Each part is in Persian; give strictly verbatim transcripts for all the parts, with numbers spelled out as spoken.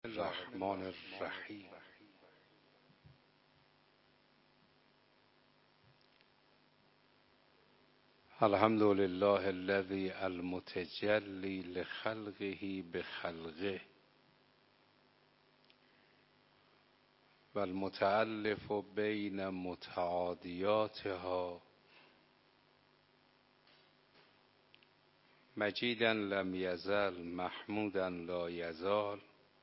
الرحمن الرحیم. الحمد لله الذي المتجلی لخلقه بخلقه و المتألف بین متعادیاتها مجیدا لم یزل محمودا لا یزال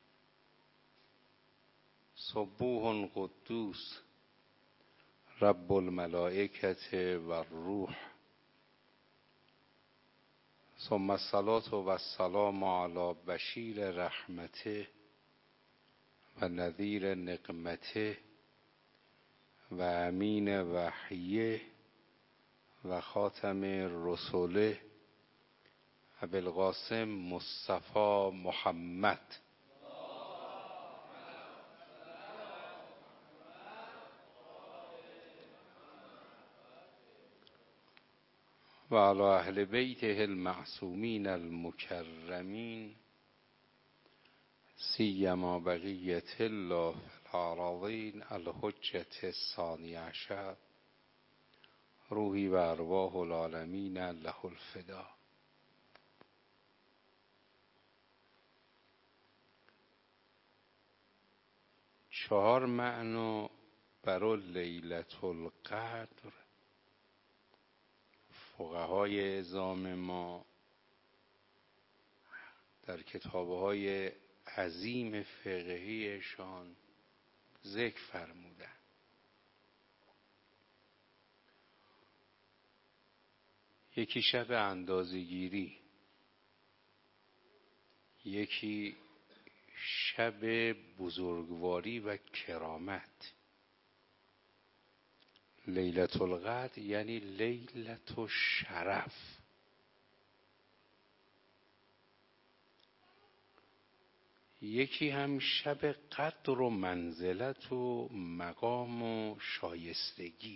سبوح قدوس رب الملائکة و الروح ثم الصلاة و السلام علی بشیر رحمته و نذیر نقمته و امین وحیه و خاتم رسوله ابوالقاسم مصطفی محمد و علی اهل بیته المعصومین المکرمین سیما بقیة الله فی الأراضین الحجة الثانی عشر روحی و ارواح العالمین له الفدا. چهار معنا برای لیلة القدر فقهای اعظام ما در کتاب‌های عظیم فقهیشان ذکر فرمودند. یکی شب اندازه‌گیری، یکی شب بزرگواری و کرامت. لیلة القدر یعنی لیلة الشرف. یکی هم شب قدر و منزلت و مقام و شایستگی.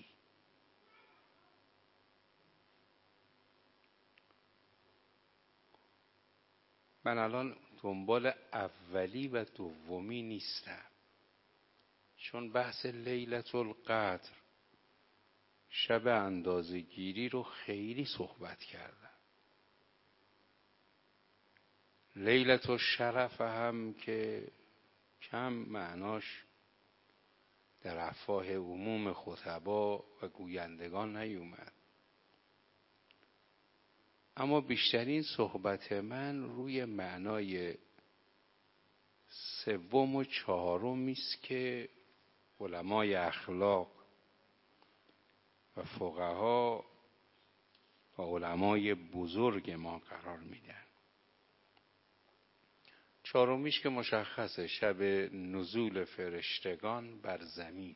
من الان دنبال اولی و دومی نیستم، چون بحث لیلة القدر شب اندازه‌گیری رو خیلی صحبت کردم. لیلة الشرف هم که کم معناش در افواه عموم خطبا و گویندگان نیومد، اما بیشترین صحبت من روی معنای سوم و چهارمی است که علمای اخلاق و فقها و علمای بزرگ ما قرار میدن. چهارمیش که مشخصه شب نزول فرشتگان بر زمین.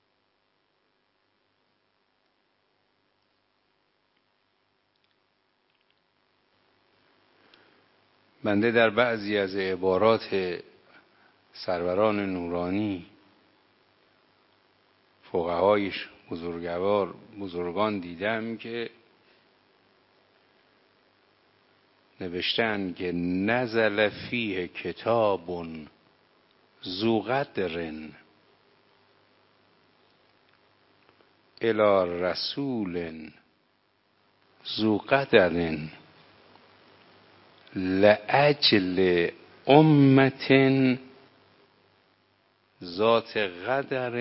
بنده در بعضی از عبارات سروران نورانی فقهایش بزرگوار بزرگان دیدم که نوشتن که نزل فیه کتاب ذو قدر الی رسول ذو قدر لاجل امة ذات قدر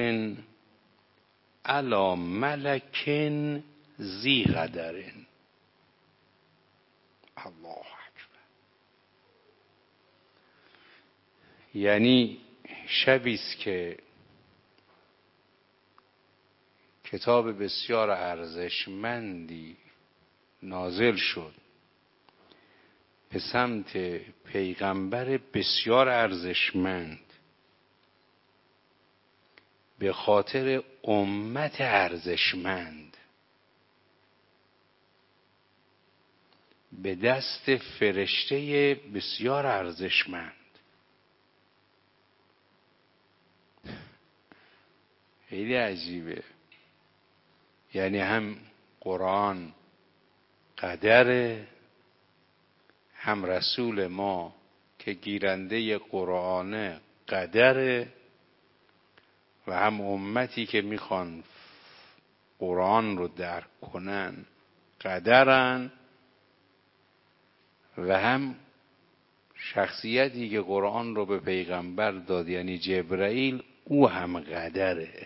علی ملک ذی قدر. الله اکبر. یعنی شبی است که کتاب بسیار ارزشمندی نازل شد به سمت پیغمبر بسیار ارزشمند به خاطر امت ارزشمند به دست فرشته بسیار ارزشمند. خیلی عجیبه. یعنی هم قرآن قدره، هم رسول ما که گیرنده قرآنه قدره و هم امتی که میخوان قرآن رو درک کنن قدرن و هم شخصیتی که قرآن رو به پیغمبر داد یعنی جبرائیل او هم قدره.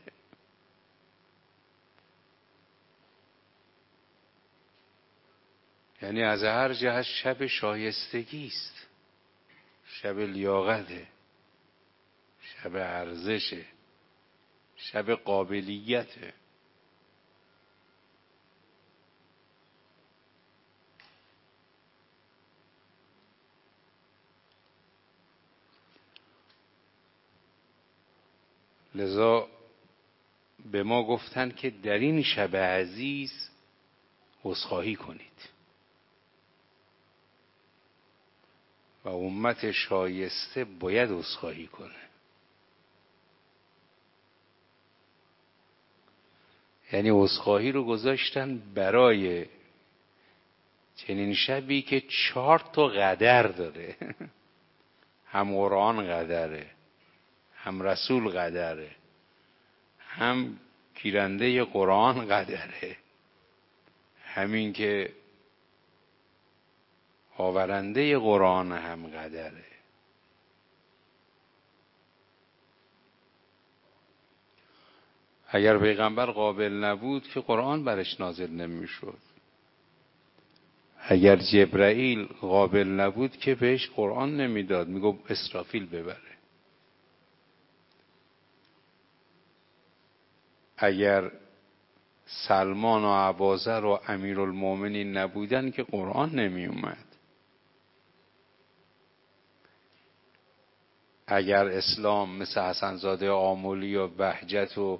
یعنی از هر جهت شب شایستگی است، شب لیاقته، شب ارزشه، شب قابلیته. لذا به ما گفتن که در این شب عزیز عذرخواهی کنید و امت شایسته باید عذرخواهی کنه. یعنی عذرخواهی رو گذاشتن برای چنین شبی که چهار تا قدر داره هم قرآن قدره، هم رسول قدره، هم گیرنده قرآن قدره، همین که آورنده قرآن هم قدره. اگر پیغمبر قابل نبود که قرآن برش نازل نمیشد. اگر جبرائیل قابل نبود که بهش قرآن نمیداد، میگو اسرافیل ببره. اگر سلمان و ابوذر و امیرالمومنین نبودن که قرآن نمی اومد. اگر اسلام مثل حسن زاده آملی و بهجت و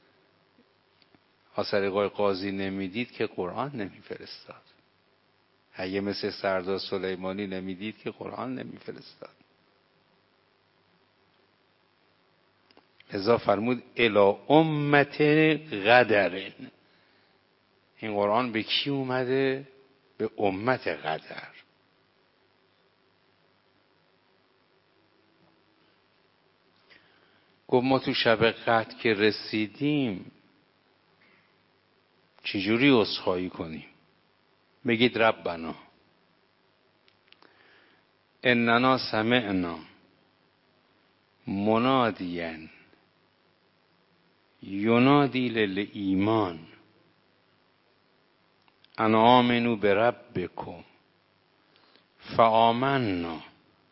آثرگاه قاضی نمیدید که قرآن نمیفرستاد. اگه مثل سردار سلیمانی نمیدید که قرآن نمیفرستاد. لذا فرمود الی امت قدر. این قرآن به کی اومده؟ به امت قدر. گفت ما تو شب قدر که رسیدیم چجوری عذرخواهی کنیم؟ بگید ربنا اننا سمعنا منادیا ینادی للایمان ان آمنوا بربکم فآمنا.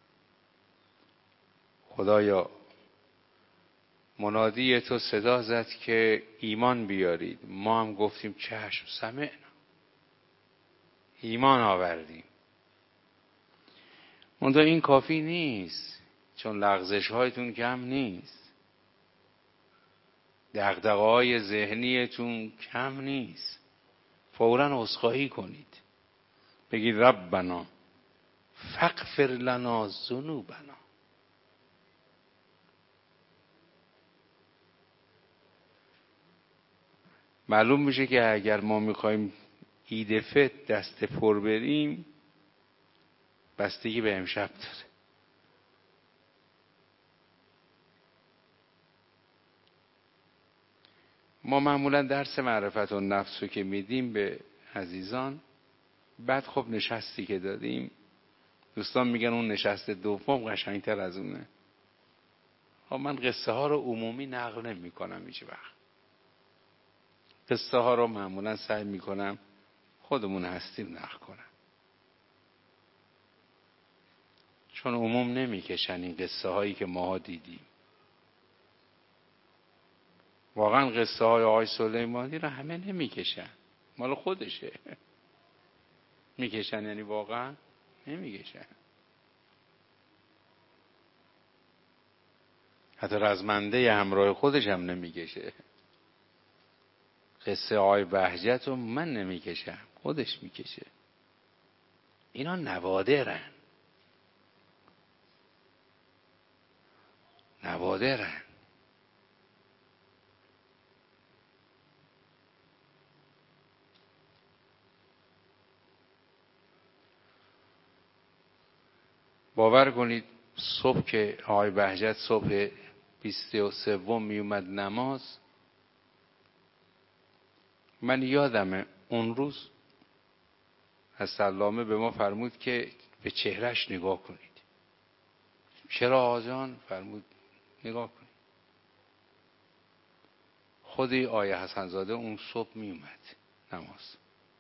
خدایا منادی تو صدا زد که ایمان بیارید، ما هم گفتیم چشم، سمعنا، ایمان آوردیم. منتها این کافی نیست، چون لغزش هایتون کم نیست، دغدغه های ذهنیتون کم نیست، فوراً عذرخواهی کنید. بگید ربنا فاغفر لنا ذنوبنا. معلوم میشه که اگر ما میخوایم عید فطر دست پر بریم بستگی به امشب داره. ما معمولا درس معرفت النفس رو که میدیم به عزیزان، بعد خب نشستی که دادیم دوستان میگن اون نشست دوم قشنگتر از اونه. خب من قصه ها رو عمومی نقل نمی کنم هیچ وقت. قصه ها رو معمولا سعی میکنم خودمون هستیم نقل کنم، چون عموم نمیکشن این قصه هایی که ما دیدیم. واقعا قصه های آقای سلیمانی رو همه نمیکشن، مال خودشه. میکشن یعنی واقعا نمیکشن. حتی رزمنده همراه خودش هم نمیکشه. قصه آقای بهجت رو من نمیکشم، خودش میکشه. اینا نوادرن، نوادرن. باور کنید صبح که آقای بهجت صبح بیست و سوم می اومد نماز، من یادمه اون روز از سلامه به ما فرمود که به چهرش نگاه کنید. چرا آجان؟ فرمود نگاه کنید. خودی آیه حسنزاده اون صبح می اومد نماز،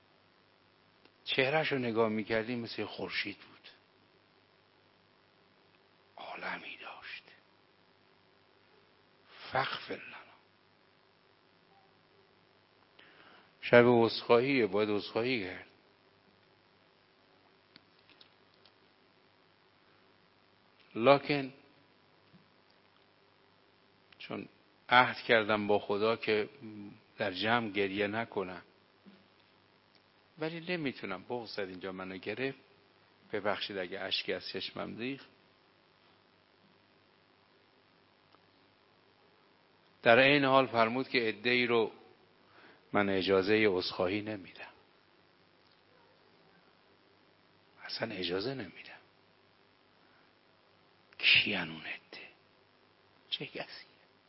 چهرش رو نگاه می کردیم مثل خورشید بود، عالمی داشت. فغفر لنا. شب عذرخواهیه، باید عذرخواهی کرد. لکن چون عهد کردم با خدا که در جمع گریه نکنم، ولی نمیتونم، بغض اینجا منو گرفت، ببخشید اگه اشکی از چشمم ریخت. در این حال فرمود که عده‌ای رو من اجازه عذرخواهی نمیدم، اصلا اجازه نمیدم. کیان اون عده؟ چه کسی؟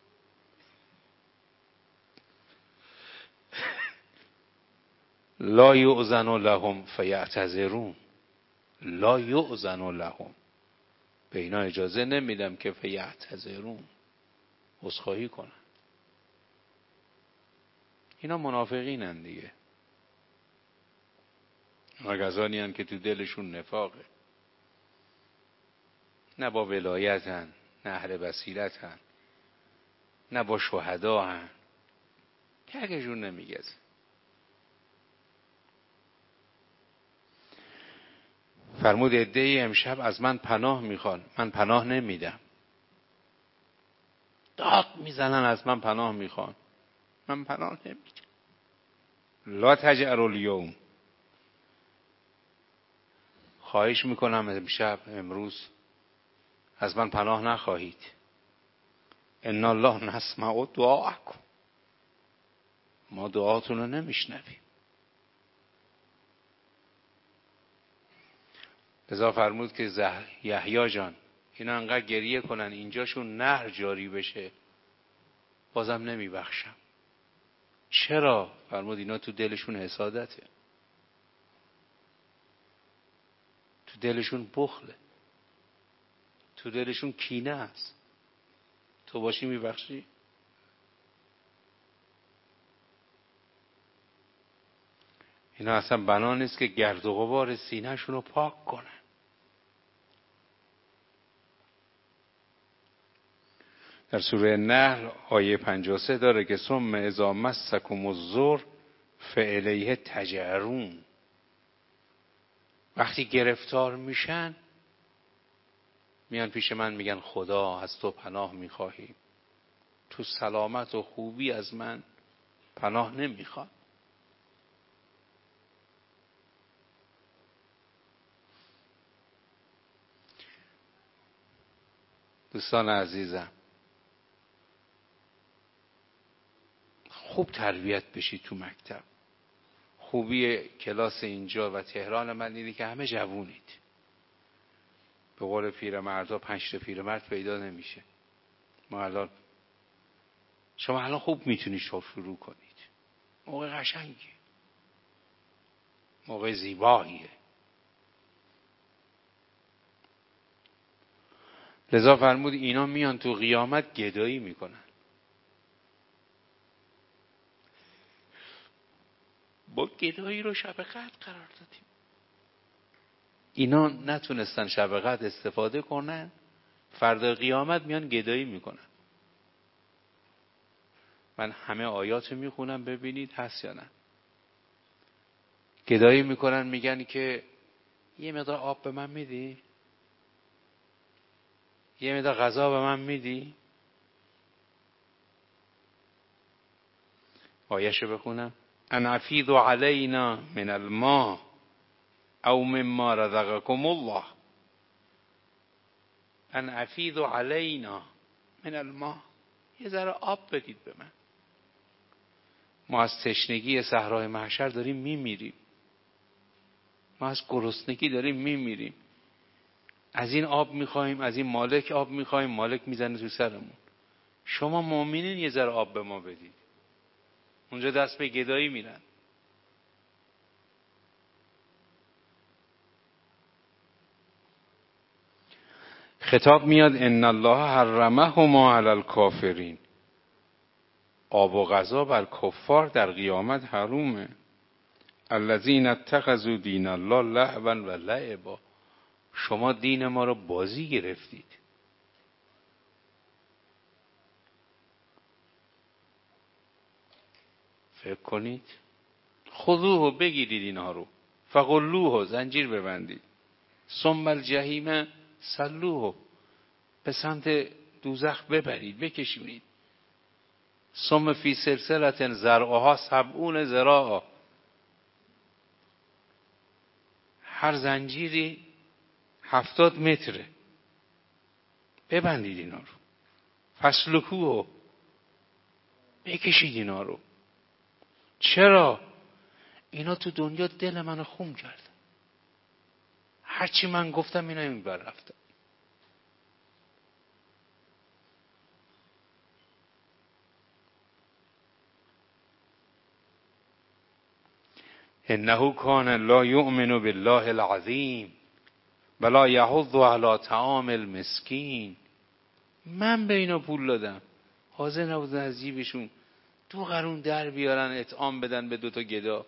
لا یؤذن لهم فیعتذرون. لا یؤذن لهم، به اینا اجازه نمیدم که فیعتذرون، عذرخواهی کنن. اینا منافقینن دیگه. اینا کسانی هستند که تو دلشون نفاقه، نه با ولایتن، نه اهل بصیرتن، نه با شهدا هن، تکشون نمیگذه. فرمود عده‌ای امشب از من پناه میخوان، من پناه نمیدم. داد میزنن از من پناه میخوان، من پناه نمیدم. لا تجعلوا الیوم، خواهش میکنم امشب، امروز از من پناه نخواهید. ان الله نسمع دعاءکم، ما دعاتون رو نمیشنویم. لذا فرمود که یحیی جان اینا انقدر گریه کنن اینجاشون نهر جاری بشه، بازم نمیبخشم. چرا؟ فرمود اینا تو دلشون حسادته، تو دلشون بخله، تو دلشون کینه است. تو باشی میبخشی؟ اینا اصلا بنا نیست که گرد و غبار سینه‌شون رو پاک کنن. در سوره نحل آیه پنجاه و سه داره که ثم اذا مسکم الضر فالیه تجأرون. وقتی گرفتار میشن میان پیش من میگن خدا از تو پناه میخواهیم، تو سلامت و خوبی از من پناه نمیخواد. دوستان عزیزم، خوب تربیت بشید تو مکتب. خوبی کلاس اینجا و تهران من اینه که همه جوونید. به قول پیرمردا پنج تا پیرمرد پیدا نمیشه. ما الان شما الان خوب میتونید شروع کنید. موقع قشنگیه، موقع زیباییه. لذا فرمود اینا میان تو قیامت گدایی میکنن. با گدایی رو شب قدر قرار دادیم. اینا نتونستن شب قدر استفاده کنن، فردا قیامت میان گدایی میکنن. من همه آیاتو میخونم ببینید هست یا نه. گدایی میکنن، میگن که یه مقدار آب به من میدی؟ یه مقدار غذا به من میدی؟ آیه‌شو بخونم. ان افیضوا علینا من الماء او مما رزقکم الله. ان افیضوا علینا من الماء، یه ذره آب بدید به من. ما از تشنگی صحرای محشر داریم میمیریم، ما از گرسنگی داریم میمیریم. از این آب میخوایم، از این مالک آب میخوایم، مالک میزنه تو سرمون. شما مؤمنین یه ذره آب به ما بدید. اونجا دست به گدایی میرن. خطاب میاد ان الله حرمهما علی الکافرین. آب و غذا بر کفار در قیامت حرومه. الذین اتخذوا دین الله لهوا و لعبا. شما دین ما رو بازی گرفتید. فکر کنید. خذوه، بگیرید اینها رو، فغلوه، زنجیر ببندید، ثم الجحیم صلوه، به سمت دوزخ ببرید، بکشونید. ثم فی سلسلة ذرعها سبعون ذراعا. هر زنجیری هفتاد متره. ببندید اینا رو، فسلکوه، بکشید اینا رو. چرا؟ اینا تو دنیا دل منو خون کرد. هرچی من گفتم اینا این بر رفتن. انه کان لا یؤمن بالله العظیم ولا یحض علی طعام المسکین. من به اینا پول دادم، حاضر نبودن از جیبشون دو قرون در بیارن اطعام بدن به دوتا گدا.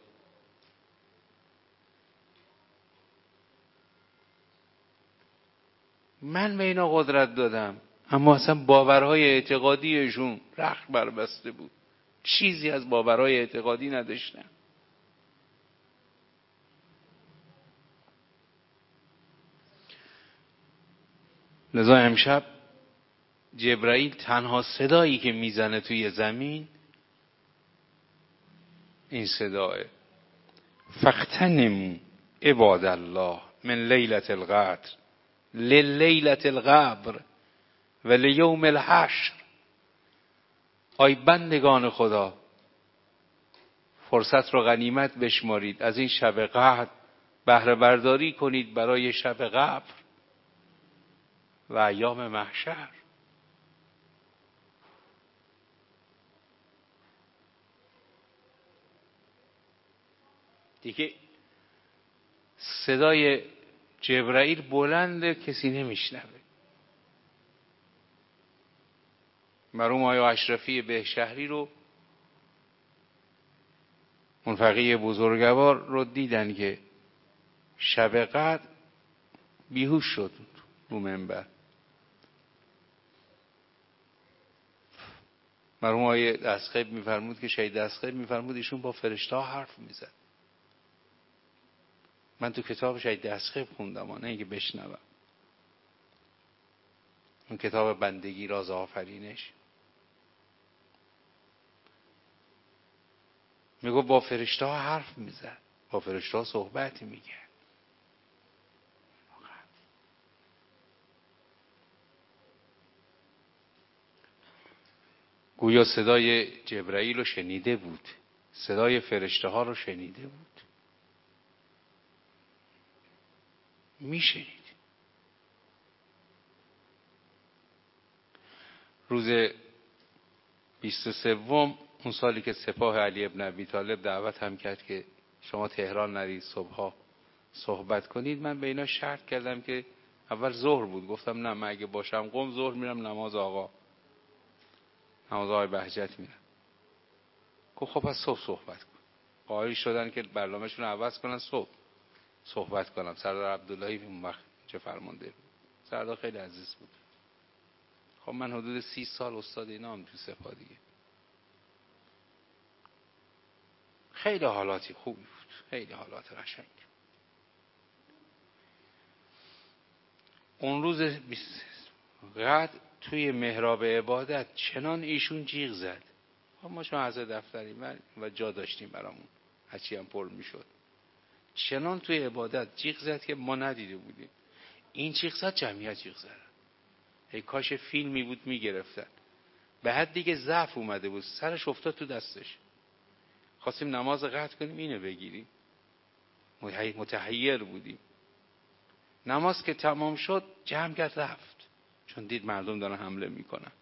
من به اینا قدرت دادم، اما اصلا باورهای اعتقادیشون رخت بربسته بود، چیزی از باورهای اعتقادی نداشتن. لذا امشب جبرائیل تنها صدایی که میزنه توی زمین این صداه: فاغتنموا عباد الله من لیلة القدر للیلة القبر و لیوم الحشر. آی بندگان خدا، فرصت رو غنیمت بشمارید، از این شب قدر بهره برداری کنید برای شب قبر و ایام محشر. دیگه صدای جبرائیل بلنده، کسی نمیشنوه. مرحوم آقای اشرفی بهشهری رو، اون فقیه بزرگوار رو دیدن که شب قدر بیهوش شد رو منبر. مرحوم آقای دستخیب میفرمود که شهید دستخیب میفرمود ایشون با فرشته ها حرف میزد. من تو کتاب شهید دستخیب خوندم، نه اینکه بشنوم. اون کتاب بندگی راز آفرینش میگو با فرشته ها حرف میزد، با فرشته ها صحبت میکرد. گویا صدای جبرائیل رو شنیده بود، صدای فرشته ها رو شنیده بود. میشنید. روز بیست و سوم اون سالی که سپاه علی ابن ابی طالب دعوت هم کرد که شما تهران نرید، صبحا صحبت کنید، من به اینا شرط کردم که اول ظهر بود، گفتم نه، من اگه باشم قم ظهر میرم نماز آقا، نماز آقای بهجت میرم. گفت خب پس صبح صحبت کن. قائل شدن که برنامه‌شون رو عوض کنن، صبح صحبت کنم. سردار عبداللهی اون وقت چه فرمانده بود، سردار خیلی عزیز بود. خب من حدود سی سال استاد اینا هم تو سپاه دیگه. خیلی حالاتی خوبی بود، خیلی حالات قشنگ. اون روز قدر توی محراب عبادت چنان ایشون جیغ زد. ما چون از دفتریم و جا داشتیم برامون، هرچی هم پر میشد، چنان توی عبادت جیغ زد که ما ندیده بودیم. این جیغ زد، جمعیت جیغ زد. ای کاش فیلمی بود میگرفتن. به حد دیگه ضعف اومده بود، سرش افتاد تو دستش. خواستیم نماز قطع کنیم اینو بگیریم، متحیر بودیم. نماز که تمام شد جمع کرد رفت، چون دید مردم دارن حمله میکنن.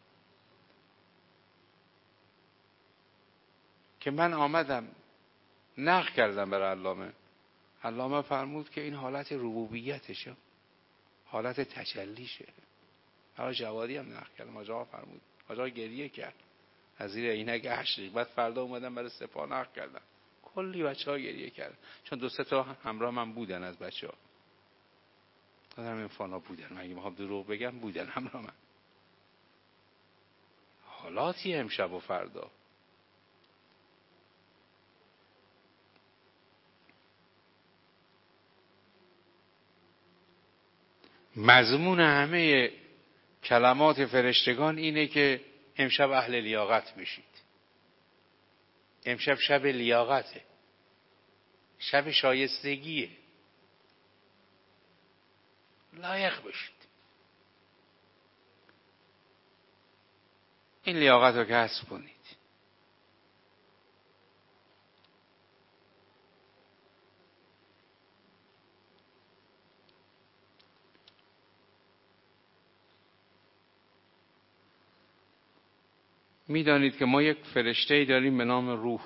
که من آمدم نقل کردم برای علامه، علامه فرمود که این حالت ربوبیتشه، حالت تجلیشه. برای جوادی هم نقل کردم، آجا فرمود، آجا گریه کرد از زیر عینک اشک. بعد فردا اومدم برای سپاه نقل کردم، کلی بچه ها گریه کردن، چون دو سه تا همراه من بودن از بچه ها. دادم این فانا بودن، من اگه میخوام دروغ بگم بودن همراه من. حالاتی امشب و فردا. مضمون همه کلمات فرشتگان اینه که امشب اهل لیاقت میشید. امشب شب لیاقته، شب شایستگیه، لایق بشید. این لیاقت رو کسب کنید. میدانید که ما یک فرشته‌ای داریم به نام روح.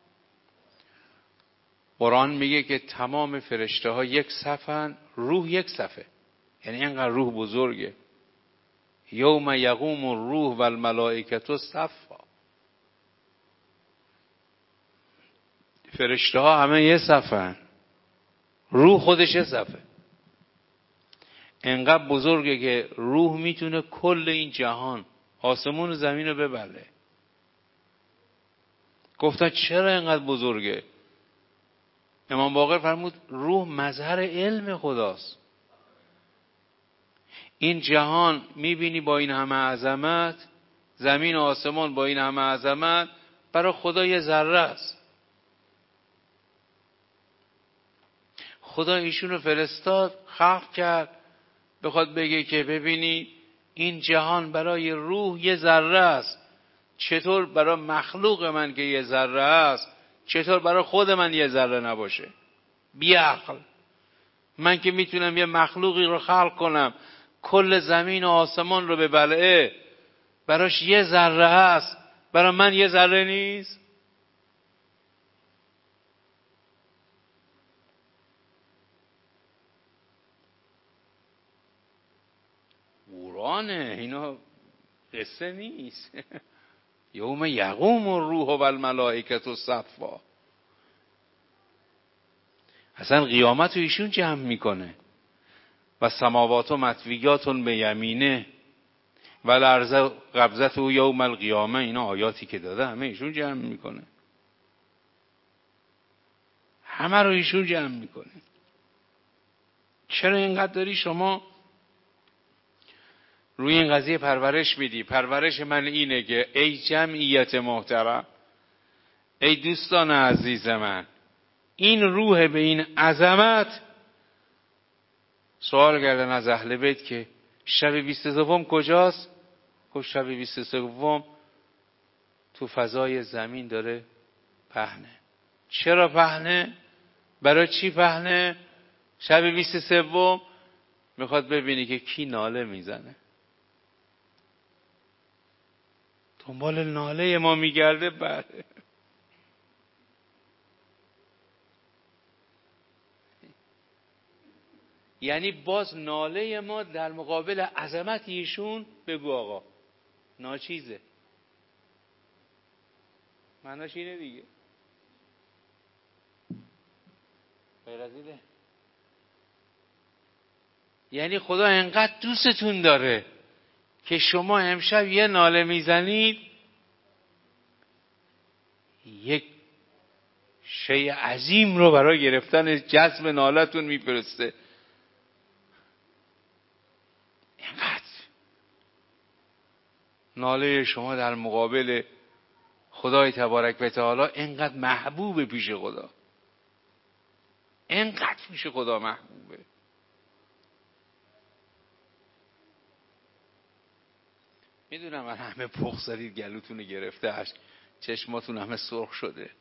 قرآن میگه که تمام فرشته ها یک صفن، روح یک صفه. یعنی اینقدر روح بزرگه. یوم یقوم الروح و الملائکة صفا. فرشته ها همه یه صفن، روح خودش یه صفه. اینقدر بزرگه که روح میتونه کل این جهان، آسمون و زمین رو ببله. گفتن چرا اینقدر بزرگه؟ امام باقر فرمود روح مظهر علم خداست. این جهان میبینی با این همه عظمت، زمین و آسمان با این همه عظمت، برای خدا یه ذره است. خدا ایشون رو فرستاد، خلق کرد، بخواد بگه که ببینی این جهان برای روح یه ذره است. چطور برای مخلوق من که یه ذره است، چطور برای خود من یه ذره نباشه؟ بی عقل. من که میتونم یه مخلوقی رو خلق کنم کل زمین و آسمان رو ببلعه، براش یه ذره هست، برای من یه ذره نیست؟ قرآنه، اینا قصه نیست. یوم یقوم الروح و الملائکة صفا. اصلا قیامت رو ایشون جمع میکنه. و سماوات و مطویات به یمینه و الارض قبضت و یوم القیامه. اینا آیاتی که داده همه ایشون جمع میکنه، همه رو ایشون جمع میکنه. چرا اینقدر داری شما روی این قضیه پرورش میدی؟ پرورش من اینه که ای جمعیت محترم، ای دوستان عزیز من، این روح به این عظمت سوال کردن از اهل بیت که شب بیست سوم کجاست؟ گفت شب بیست سوم تو فضای زمین داره پهنه. چرا پهنه؟ برای چی پهنه؟ شب بیست سوم میخواد ببینی که کی ناله میزنه. دنبال ناله ما میگرده. بله، یعنی باز ناله ما در مقابل عظمت ایشون، بگو آقا ناچیزه. معناش اینه دیگه، غیر از اینه. یعنی خدا انقدر دوستتون داره که شما امشب یه ناله میزنید، یک شیء عظیم رو برای گرفتن جذب نالتون میفرسته. اینقدر ناله شما در مقابل خدای تبارک و تعالی اینقدر محبوب پیش خدا، اینقدر پیش خدا محبوبه. میدونم من همه پخ زدید، گلوتون گرفته، اشک چشماتون همه سرخ شده،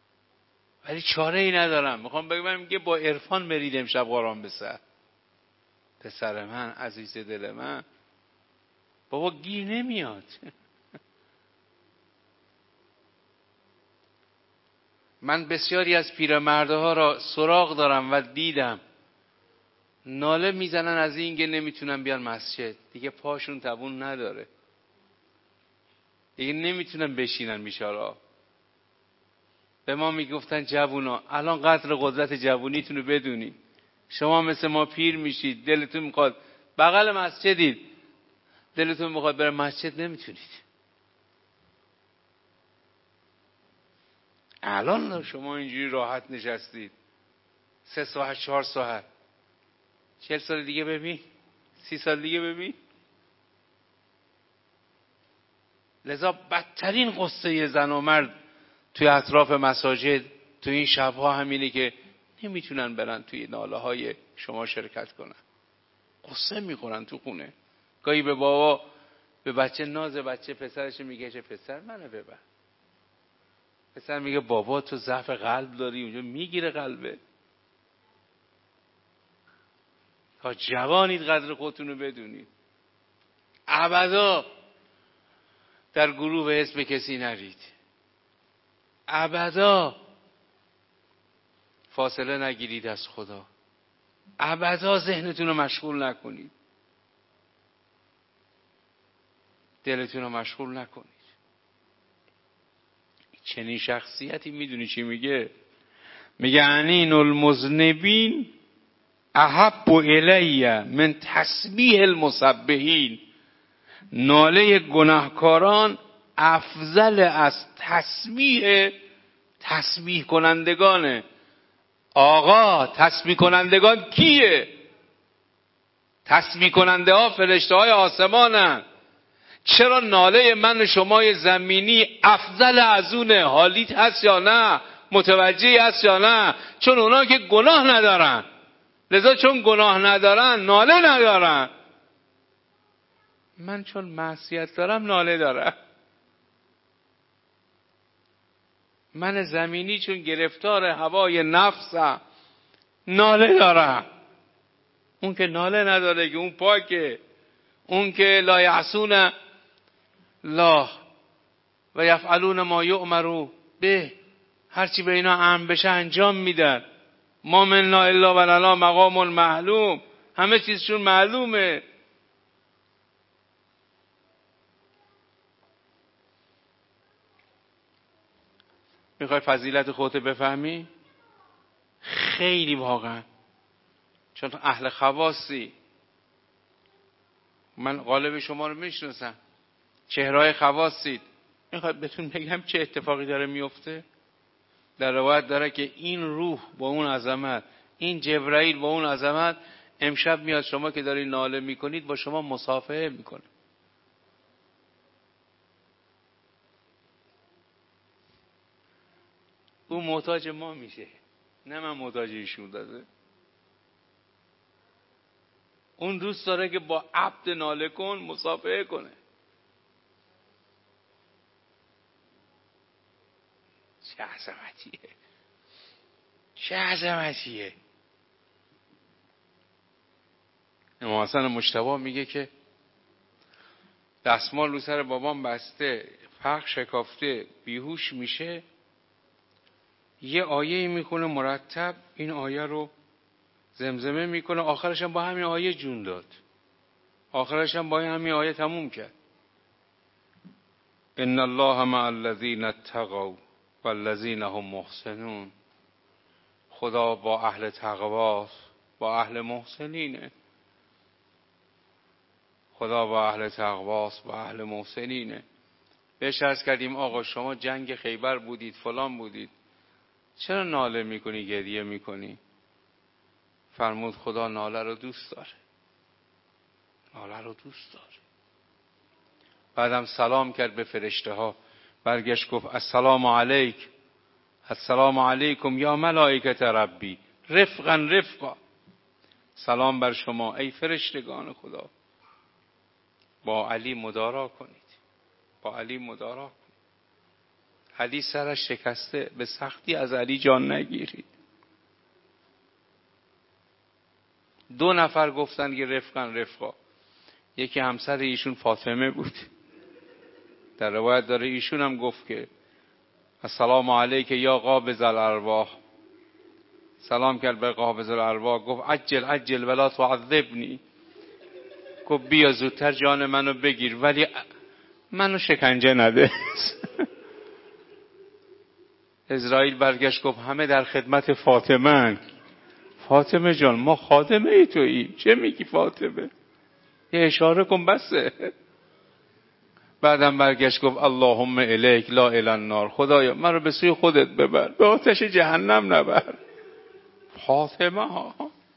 ولی چاره ای ندارم. میخوام بگم که با عرفان برید امشب قرآن بسر. پسر من، عزیز دل من، بابا گیر نمیاد. من بسیاری از پیرمردها را سراغ دارم و دیدم ناله میزنن از این که نمیتونن بیان مسجد، دیگه پاشون توان نداره، دیگه نمیتونن بشینن. بیچاره‌ها به ما میگفتن جوونا الان قدر قدرت جوونیتون رو بدونید، شما مثل ما پیر میشید، دلتون میخواد بغل مسجدید، دلتون میخواد بره مسجد نمیتونید. الان شما اینجوری راحت نشستید سه ساعت چهار ساعت، چهل سال دیگه ببین، سی سال دیگه ببین. لذا بدترین قصه زن و مرد توی اطراف مساجد توی این شبها همینه که نمیتونن برن توی ناله های شما شرکت کنن، قصه میخورن تو خونه. گاهی به بابا به بچه ناز بچه پسرش میگه چه پسر منو ببر، پسر میگه بابا تو ضعف قلب داری، اونجا میگیره قلبه. تا جوانید قدر خودتون رو بدونید، ابدا در گروه حزب کسی نرید، ابدا فاصله نگیرید از خدا، ابدا ذهنتون رو مشغول نکنید، دلتون رو مشغول نکنید. چنین شخصیتی میدونی چی میگه؟ میگه انین المذنبین احب الی من تسبیح المسبحین. ناله گناهکاران افضل از تسبیح تسبیح کنندگانه. آقا تسبیح کنندگان کیه؟ تسبیح کننده ها فرشته های آسمانن. چرا ناله من و شمای زمینی افضل از اونه؟ حالیت هست یا نه؟ متوجهی هست یا نه؟ چون اونا که گناه ندارن، لذا چون گناه ندارن ناله ندارن. من چون معصیت دارم ناله دارم. من زمینی چون گرفتار هوای نفسم ناله دارم. اون که ناله نداره، که اون پاکه، اون که لا یعصون الله و یفعلون ما یؤمرون به، هرچی به اینا امر بشه انجام میدن. ما منا الا ولنا مقام معلوم، همه چیزشون معلومه. میخوای فضیلت خودت بفهمی؟ خیلی واقعا، چون اهل خواصی. من غالب شما رو میشناسم، چهرهای خواصید. میخواد بهتون بگم چه اتفاقی داره میفته؟ در روایت داره که این روح با اون عظمت، این جبرائیل با اون عظمت، امشب میاد شما که داری ناله میکنید با شما مصافحه میکنه. اون محتاج ما میشه، نه من محتاج ایشون. داده اون دوست داره که با عبد ناله کن مصافحه کنه. چه عظمتیه، چه عظمتیه. امام حسن مجتبی میگه که دستمال رو سر بابام بسته، فخ شکافته، بیهوش میشه، یه آیه میخونه مرتب، این آیه رو زمزمه میکنه، آخرش هم با همین آیه جون داد، آخرش هم با همین آیه تموم کرد. ان الله مع الذین اتقوا والذین هم محسنون. خدا با اهل تقواست، با اهل محسنینه. خدا با اهل تقواست، با اهل محسنینه. بهش عرض کردیم آقا شما جنگ خیبر بودید، فلان بودید، چرا ناله میکنی، گریه میکنی؟ فرمود خدا ناله رو دوست داره، ناله رو دوست داره. بعدم سلام کرد به فرشته ها، برگشت گفت السلام علیک، السلام علیکم یا ملائکت ربی رفقا رفقا. سلام بر شما ای فرشتگان خدا، با علی مدارا کنید، با علی مدارا کنید. علی سرش شکسته، به سختی از علی جان نگیرید. دو نفر گفتن که رفقن رفقا. یکی همسر ایشون فاطمه بود. در روایت داره ایشون هم گفت که السلام علیک یا قابض الارواح. سلام کرد به قابض الارواح، گفت عجل عجل ولا تعذبنی. گفت بیا زودتر جان منو بگیر ولی منو شکنجه نده. اسرائیل برگشت گفت همه در خدمت فاطمه. فاطمه جان ما خادمه ای تویی، چه میگی فاطمه؟ یه اشاره کن بسه. بعدم برگشت گفت اللهم الیک لا الی النار. خدایا من رو به سوی خودت ببر، به آتش جهنم نبر. فاطمه ها.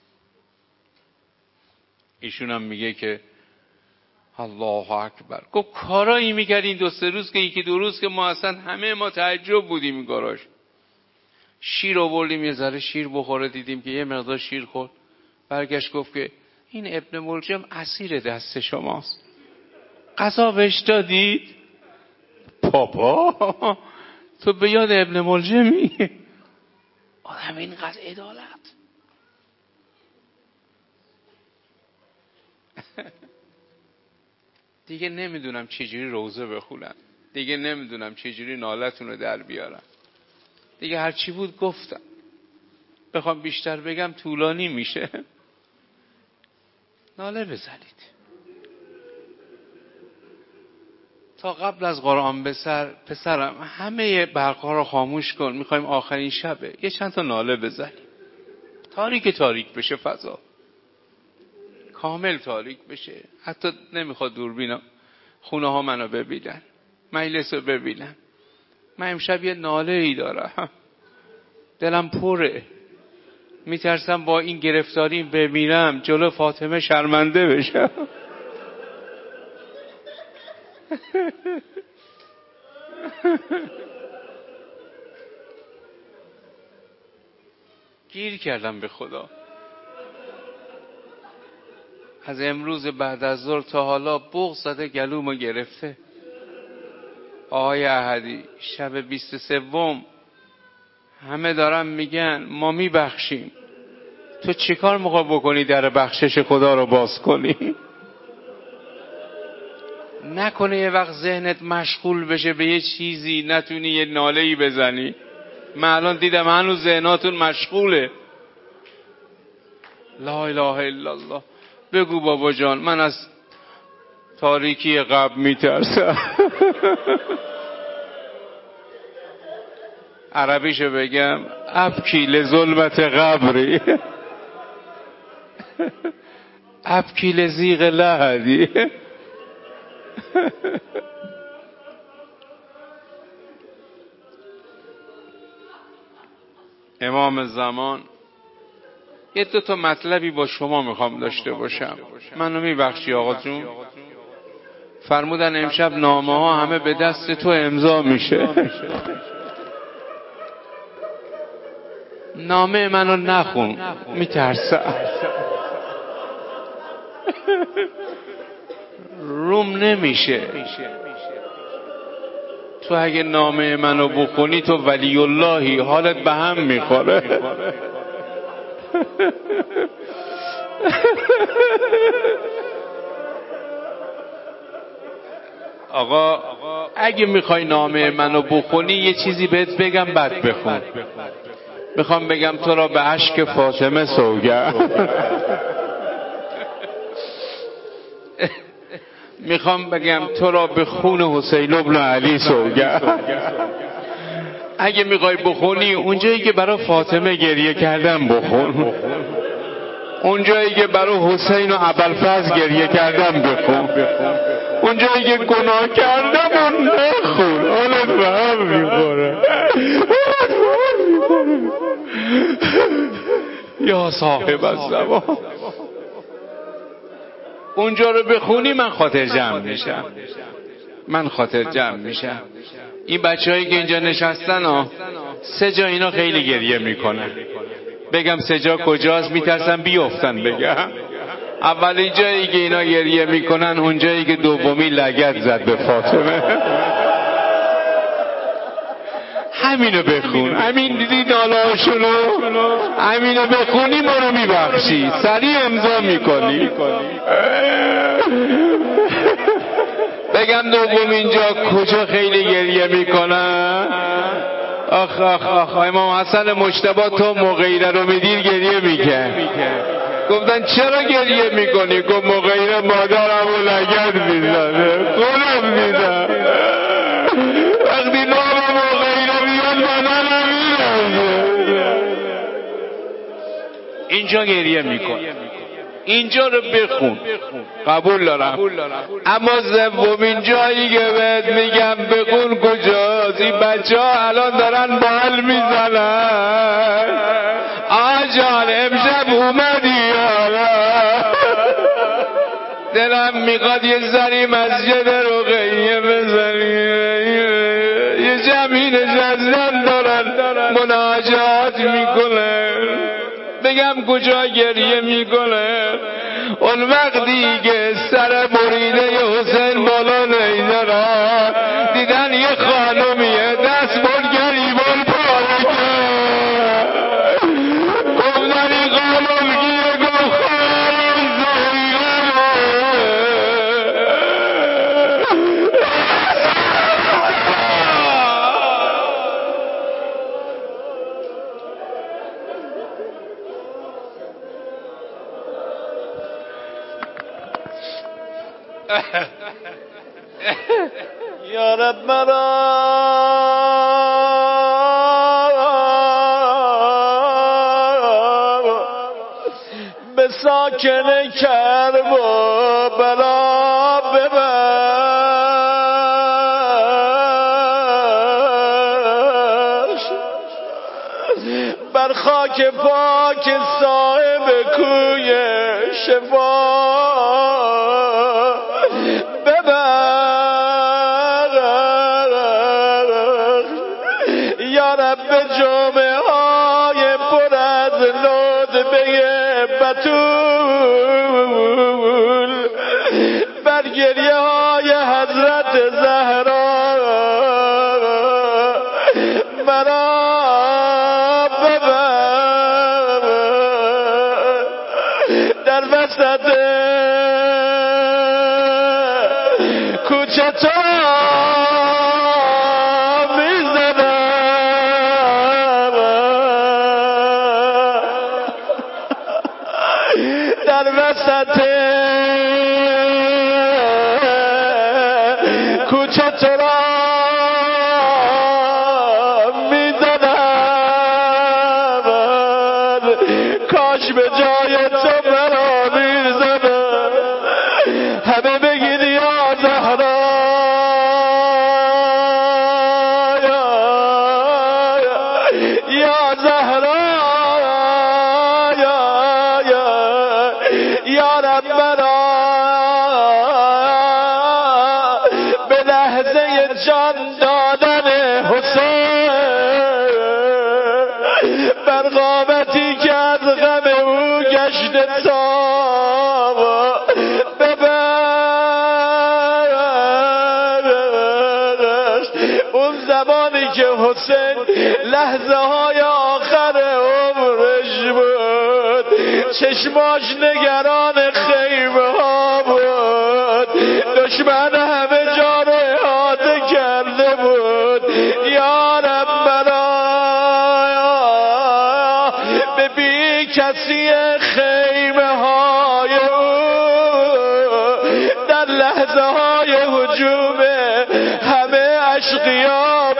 ایشون هم میگه که الله اکبر. گفت کارایی میکرد این دو سه روز که یکی دو روز که ما اصلا همه ما تعجب بودیم این کاراش. شیر آوردیم یه ذره شیر بخوره، دیدیم که یه مقدار شیر خورد. برگشت گفت که این ابن ملجم اسیر دست شماست، قضا بهش دادید؟ پاپا تو به یاد ابن ملجمی؟ آدم اینقدر عدالت. دیگه نمیدونم چجوری روزه بخونم، دیگه نمیدونم چجوری نالتون رو در بیارم. دیگه هرچی بود گفتم. بخوام بیشتر بگم طولانی میشه. ناله بزنید. تا قبل از قرآن به سر پسرم همه برق‌ها رو خاموش کن، میخوایم آخرین شبه یه چند تا ناله بزنیم. تاریک تاریک بشه فضا، کامل تاریک بشه. حتی نمیخواد دوربینم خونه ها منو ببینن، مجلس رو ببینن. من امشب یه ناله ای دارم، دلم پره، میترسم با این گرفتاری بمیرم جلو فاطمه شرمنده بشم. گیر کردم به خدا. از امروز بعد از ظهر تا حالا بغض زده گلومو گرفته. آقای احدی شب بیست و سوم همه دارن میگن ما میبخشیم، تو چیکار میخوای بکنی در بخشش خدا رو باز کنی؟ نکنه یه وقت ذهنت مشغول بشه به یه چیزی نتونی یه ناله‌ای بزنی. من الان دیدم هنوز ذهناتون مشغوله. لا اله الا الله. بگو بابا جان من از تاریکی قبر میترسم. عربیشو بگم ابکی لظلمت قبری ابکی لزیغ لحدی. امام زمان یه دو تا مطلبی با شما میخوام داشته باشم. منو میبخشی آقا جون؟ فرمودن امشب نامه ها همه به دست تو امضا میشه. نامه منو نخون، میترسم روم نمیشه. تو اگه نامه منو بخونی تو ولی اللهی، حالت به هم میخوره. آقا اگه میخوای نامه منو بخونی یه چیزی بهت بگم بعد بخون. میخوام بگم تو را به اشک فاطمه سوگند. میخوام بگم تو را به خون حسین ابن علی سوگند. اگه میخوای بخونی اونجایی که برای فاطمه گریه کردم بخون، اونجایی که برای حسین و ابوالفضل گریه کردم بخون، اونجایی که گناه کردم اون نخون. حالت به هم میخوره. یا صاحب الزمان اونجا رو بخونی من خاطر جمع میشم، من خاطر جمع میشم. این بچه‌هایی که اینجا نشستن ها سه جا اینا خیلی گریه میکنن. بگم سه جا کجاست؟ میترسم بیفتن بگم. اولین جایی که اینا گریه میکنن اون جایی که دومی لگد زد به فاطمه. همینو بخون، همین دیدی نالهاشونو، همینو بخونی ما رو میبخشی، سریع امضا میکنی. بگم دوم اینجا کجا خیلی گریه میکنن؟ آخ آخ آخ امام حسن مجتبی تو مغیره رو میدید گریه میکرد. گفتن چرا گریه میکنی؟ گفت مغیره مادرم و لگد میزنه، خودم میدم، وقتی نام مغیره میاد مادرم میرازه. اینجا گریه میکن، اینجا رو بخون، قبول دارم. اما سومین جایی که بهت میگم بخون کجاست؟ این بچه ها الان دارن بال میزنن. آقا جان امشب اومدی دلم میخواد یه سری مسجد رقیه بزنی، یه جمعی نشستن دارن مناجات میکنن. بگم کجا گریه میکنه؟ اون وقتی که سر مریده حسین بالا نیزنن دیدن یه خانمیه دست بر گریبان پاره کرد، گفتن این خانم گیه گفت خانم زهیره. یا رب مرا به ساکن کرب و بلا ببخش، بر خاک پاک صاحب کوی شفا جامعه های پر از ندبه بتول، بر گریه های حضرت زهرا مرا ببر، در وسط کوچه تو در وسط کوچه تو را میزنم، کاش به جای تو مرا میزنم. همه بگید یا زهرا یا زهرا یا رب مرا به لحظه جان دادن حسین، بر قامتی که از غم او گشته سام ببخش. اون زمانی که حسین لحظه های آخر عمرش بود، چشماش نگران خیمه ها بود، دشمن همه جا رو احاطه کرده بود. یا رب مرا به بی کسی خیمه های او در لحظه های هجوم همه اشقیا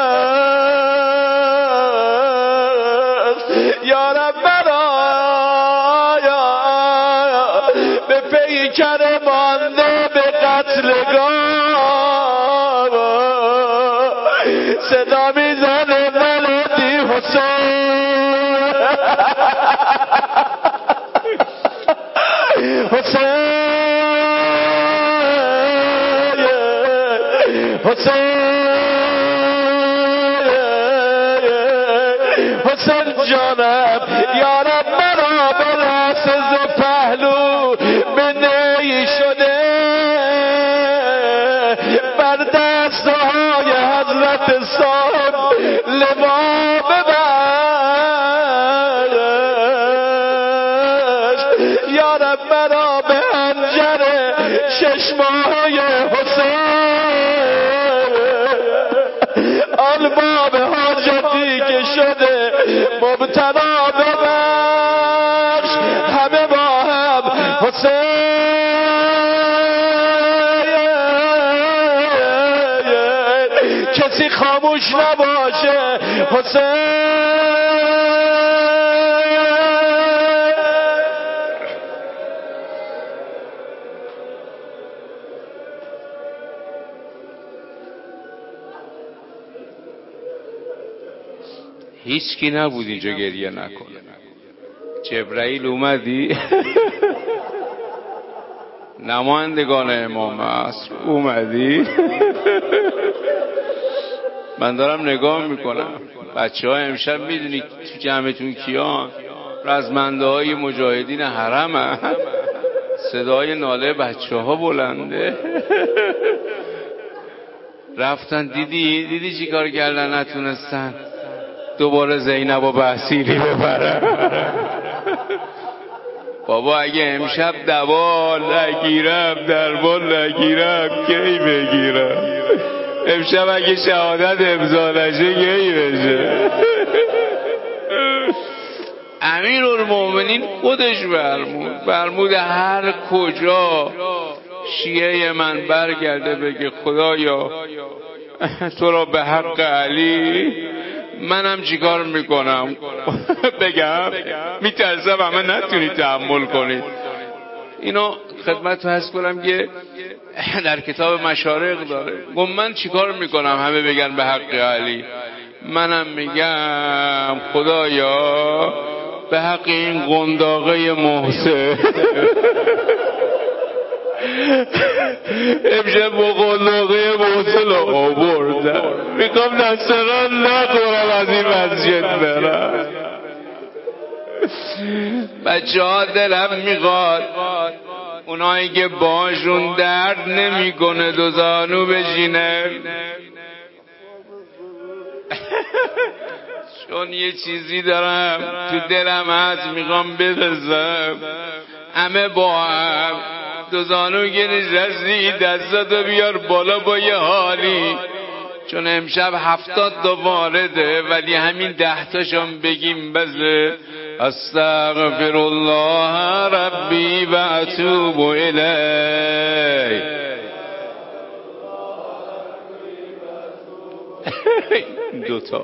ببخش. یا رب مرا به پیکر مانده به قتلگاه صدا میزنه ولدی حسین، حسین حسین حسین جانم. یا رب مرا به لحظه پهلو به نی شده، بر دستهای حضرت صاحب مبتلا ببخش همه با هم حسین کسی خاموش نباشه حسین هیچ کی نبود اینجا گریه نکنه. جبرائیل اومدی نمایندگان امام عصر اومدی من دارم نگاه میکنم بچه ها امشب میدونی تو جمعتون کیان؟ رزمنده های مجاهدین حرم هم. صدای ناله بچه ها بلنده رفتن دیدی دیدی چی کار کردن نتونستن دوباره زینب و بحسیری ببرن بابا اگه امشب دوال نگیرم دربال نگیرم کی بگیرم امشب اگه شهادت امضا نشه کی بشه امیرالمومنین خودش برمود برمود هر کجا شیعه من برگرده بگه خدایا تو را به حق علی منم چیکار میکنم بگم میترسم همه نتونی تحمل کنید. اینو خدمت هست کنم که در کتاب مشارق داره گم من چیکار میکنم همه بگن به حق علی منم میگم خدایا به حق این قنداقه محسن امشب با قنداقه محسن آوردم میگم دستران نخورم از این مسجد برم بچه ها دلم میخواد اونایی که باشون درد نمیکنه دو زانو بشینه چون یه چیزی دارم تو دلم هست میخوام برسم همه با هم دو زانو که نشستی دستاتو بیار بالا با یه حالی چون امشب هفتاد تا وارده ولی همین ده تاشم بگیم بزه استغفر الله ربی و اتوب الیه دوتا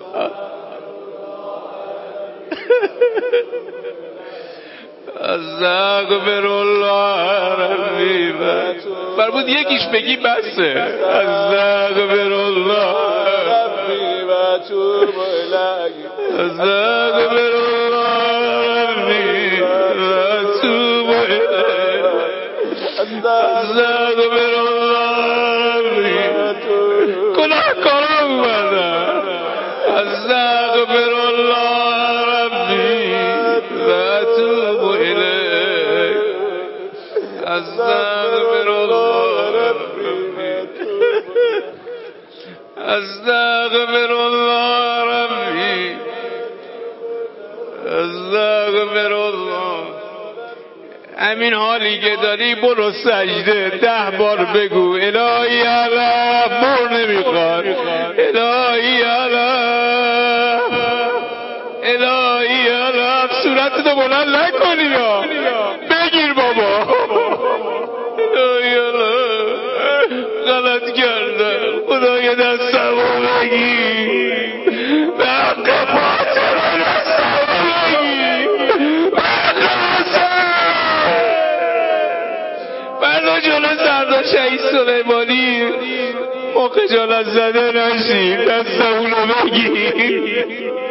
استغفر الله ربی فرمود یکیش بگی بسه استغفر الله ربی و توب الیه استغفر الله ربی و توب الیه استغفر الله ربی گناهکارا اومدن استغفر الله ربی و توب الیه استغفر الله ربی استغفر الله ربی استغفر الله همین حالی که داری برو سجده ده بار بگو الهی علم بر نمیخواد الهی علم الهی علم صورتتو بلند نکنی یا بگیر بابا الهی علم غلط کردم خدای دستمو بگیر به حق فاطمه دستمو بگیر به حق فردا جلو سردار شهید سلیمانی ما خجالت زده نشیم دستمونو بگیر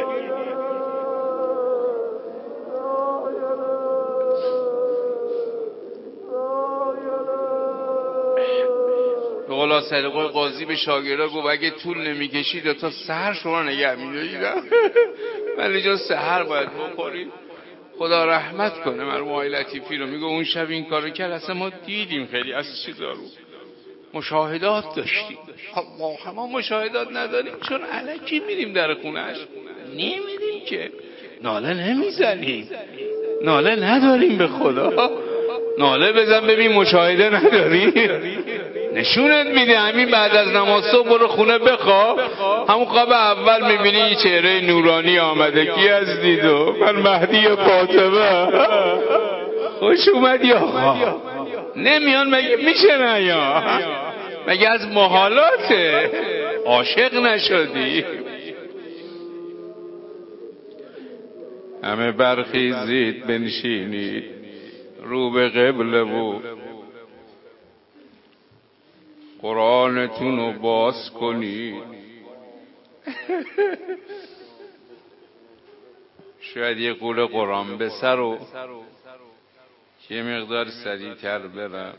به قول صدقه قاضی به شاگردا گفت اگه طول نمیکشید تا سحر شما نگه می‌داشتم ولی جا سحر باید بخورید خدا رحمت کنه مرحوم لطیفی رو میگه اون شب این کارو کرد اصلا ما دیدیم خیلی از چیزا رو مشاهدات داشتیم الله ما مشاهدات نداریم چون الکی میریم در خونهش نمیدیم که ناله نمیزنیم ناله نداریم به خدا ناله بزن ببین مشاهده نداری نشونت میده همین بعد از نماز صبح برو خونه بخواب، همون خواب اول میبینی این چهره نورانی آمده. کی هستی تو؟ من مهدی فاطمه. خوش اومدی آقا. نمیان مگه میشه نیا؟ مگه از محالاته؟ عاشق نشدی؟ همه برخیزید بنشینید رو به قبله و قرآنتون رو باز کنید. شاید یه قول قرآن به سر و یه مقدار سریع‌تر برم.